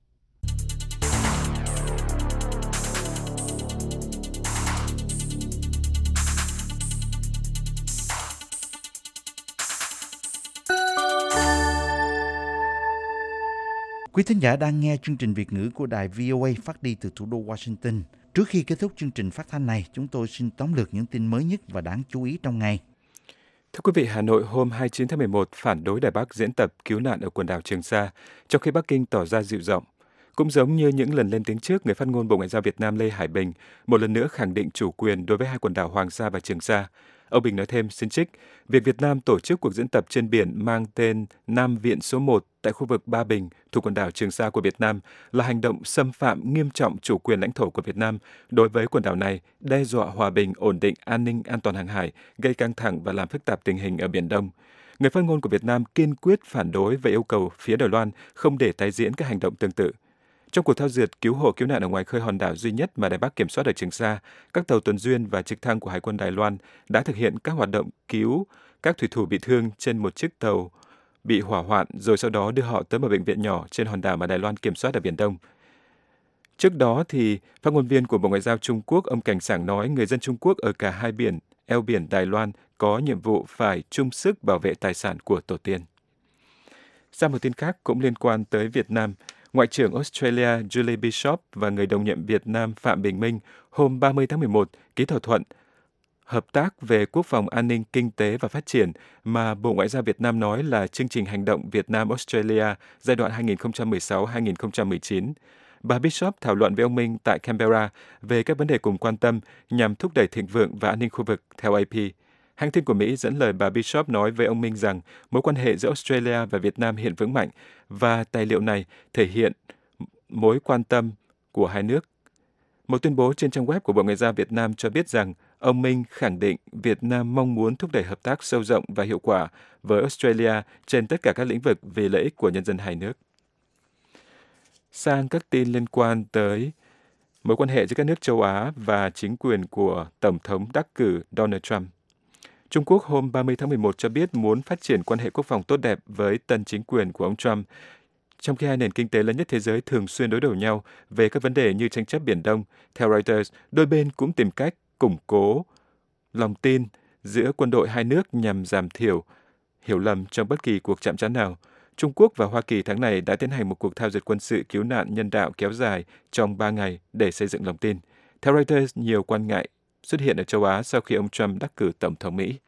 Quý thính giả đang nghe chương trình Việt ngữ của đài VOA phát đi từ thủ đô Washington. Trước khi kết thúc chương trình phát thanh này, chúng tôi xin tóm lược những tin mới nhất và đáng chú ý trong ngày. Thưa quý vị, Hà Nội hôm 29 tháng 11 phản đối Đài Bắc diễn tập cứu nạn ở quần đảo Trường Sa, trong khi Bắc Kinh tỏ ra dịu giọng. Cũng giống như những lần lên tiếng trước, người phát ngôn Bộ Ngoại giao Việt Nam Lê Hải Bình một lần nữa khẳng định chủ quyền đối với hai quần đảo Hoàng Sa và Trường Sa. Ông Bình nói thêm, xin trích, việc Việt Nam tổ chức cuộc diễn tập trên biển mang tên Nam Viện số 1 tại khu vực Ba Bình thuộc quần đảo Trường Sa của Việt Nam là hành động xâm phạm nghiêm trọng chủ quyền lãnh thổ của Việt Nam đối với quần đảo này, đe dọa hòa bình, ổn định, an ninh, an toàn hàng hải, gây căng thẳng và làm phức tạp tình hình ở Biển Đông. Người phát ngôn của Việt Nam kiên quyết phản đối và yêu cầu phía Đài Loan không để tái diễn các hành động tương tự. Trong cuộc thao dượt cứu hộ cứu nạn ở ngoài khơi hòn đảo duy nhất mà Đài Bắc kiểm soát ở Trường Sa, các tàu tuần duyên và trực thăng của Hải quân Đài Loan đã thực hiện các hoạt động cứu các thủy thủ bị thương trên một chiếc tàu bị hỏa hoạn, rồi sau đó đưa họ tới một bệnh viện nhỏ trên hòn đảo mà Đài Loan kiểm soát ở Biển Đông. Trước đó, thì phát ngôn viên của Bộ Ngoại giao Trung Quốc, ông Cảnh Sảng nói người dân Trung Quốc ở cả hai biển, eo biển Đài Loan có nhiệm vụ phải chung sức bảo vệ tài sản của tổ tiên. Sang một tin khác cũng liên quan tới Việt Nam, Ngoại trưởng Australia Julie Bishop và người đồng nhiệm Việt Nam Phạm Bình Minh hôm 30 tháng 11 ký thỏa thuận hợp tác về quốc phòng an ninh, kinh tế và phát triển mà Bộ Ngoại giao Việt Nam nói là chương trình hành động Việt Nam-Australia giai đoạn 2016-2019. Bà Bishop thảo luận với ông Minh tại Canberra về các vấn đề cùng quan tâm nhằm thúc đẩy thịnh vượng và an ninh khu vực, theo AP. Hãng tin của Mỹ dẫn lời bà Bishop nói với ông Minh rằng mối quan hệ giữa Australia và Việt Nam hiện vững mạnh và tài liệu này thể hiện mối quan tâm của hai nước. Một tuyên bố trên trang web của Bộ Ngoại giao Việt Nam cho biết rằng Ông Minh khẳng định Việt Nam mong muốn thúc đẩy hợp tác sâu rộng và hiệu quả với Australia trên tất cả các lĩnh vực vì lợi ích của nhân dân hai nước. Sang các tin liên quan tới mối quan hệ giữa các nước châu Á và chính quyền của Tổng thống đắc cử Donald Trump. Trung Quốc hôm 30 tháng 11 cho biết muốn phát triển quan hệ quốc phòng tốt đẹp với tân chính quyền của ông Trump, trong khi hai nền kinh tế lớn nhất thế giới thường xuyên đối đầu nhau về các vấn đề như tranh chấp Biển Đông. Theo Reuters, đôi bên cũng tìm cách củng cố lòng tin giữa quân đội hai nước nhằm giảm thiểu hiểu lầm trong bất kỳ cuộc chạm trán nào. Trung Quốc và Hoa Kỳ tháng này đã tiến hành một cuộc thao dượt quân sự cứu nạn nhân đạo kéo dài trong 3 ngày để xây dựng lòng tin. Theo Reuters, nhiều quan ngại xuất hiện ở châu Á sau khi ông Trump đắc cử Tổng thống Mỹ.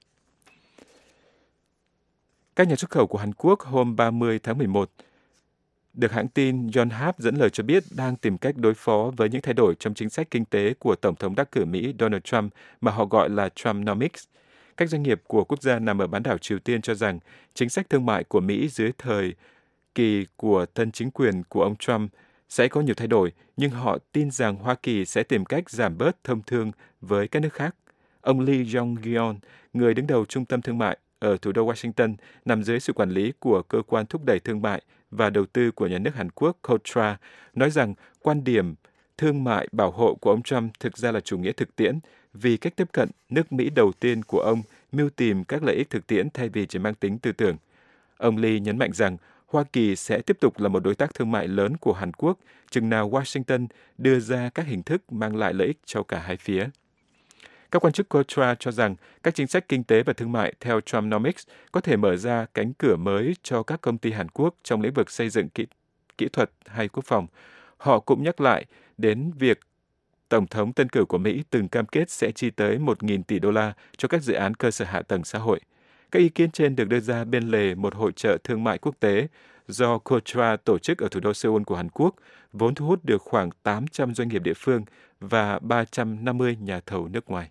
Các nhà xuất khẩu của Hàn Quốc hôm 30 tháng 11 được hãng tin Yonhap dẫn lời cho biết đang tìm cách đối phó với những thay đổi trong chính sách kinh tế của Tổng thống đắc cử Mỹ Donald Trump mà họ gọi là Trumpnomics. Các doanh nghiệp của quốc gia nằm ở bán đảo Triều Tiên cho rằng chính sách thương mại của Mỹ dưới thời kỳ của tân chính quyền của ông Trump sẽ có nhiều thay đổi, nhưng họ tin rằng Hoa Kỳ sẽ tìm cách giảm bớt thông thương với các nước khác. Ông Lee Jong-geon, người đứng đầu trung tâm thương mại ở thủ đô Washington, nằm dưới sự quản lý của cơ quan thúc đẩy thương mại và đầu tư của nhà nước Hàn Quốc KOTRA, nói rằng quan điểm thương mại bảo hộ của ông Trump thực ra là chủ nghĩa thực tiễn, vì cách tiếp cận nước Mỹ đầu tiên của ông mưu tìm các lợi ích thực tiễn thay vì chỉ mang tính tư tưởng. Ông Lee nhấn mạnh rằng Hoa Kỳ sẽ tiếp tục là một đối tác thương mại lớn của Hàn Quốc, chừng nào Washington đưa ra các hình thức mang lại lợi ích cho cả hai phía. Các quan chức KOTRA cho rằng các chính sách kinh tế và thương mại theo Trumpnomics có thể mở ra cánh cửa mới cho các công ty Hàn Quốc trong lĩnh vực xây dựng kỹ thuật hay quốc phòng. Họ cũng nhắc lại đến việc Tổng thống tân cử của Mỹ từng cam kết sẽ chi tới 1.000 tỷ đô la cho các dự án cơ sở hạ tầng xã hội. Các ý kiến trên được đưa ra bên lề một hội chợ thương mại quốc tế do KOTRA tổ chức ở thủ đô Seoul của Hàn Quốc, vốn thu hút được khoảng 800 doanh nghiệp địa phương và 350 nhà thầu nước ngoài.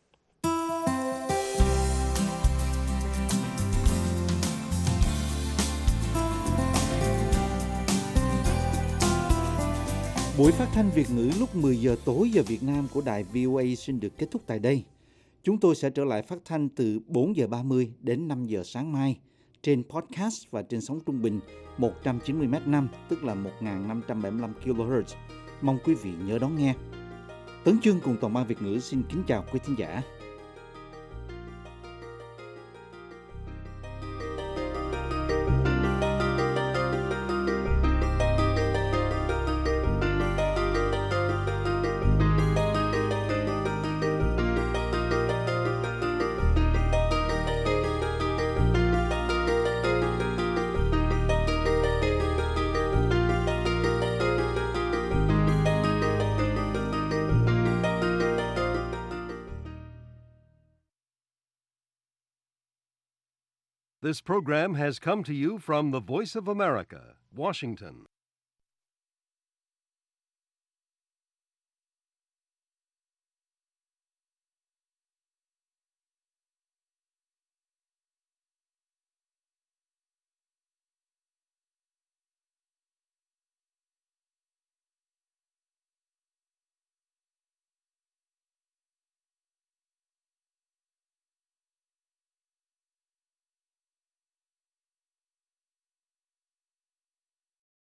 Buổi phát thanh Việt ngữ lúc 10 giờ tối giờ Việt Nam của đài VOA xin được kết thúc tại đây. Chúng tôi sẽ trở lại phát thanh từ 4 giờ 30 đến 5 giờ sáng mai trên podcast và trên sóng trung bình 190 m5, tức là 1.575 kHz. Mong quý vị nhớ đón nghe. Tấn Chương cùng toàn ban Việt ngữ xin kính chào quý thính giả. This program has come to you from the Voice of America, Washington.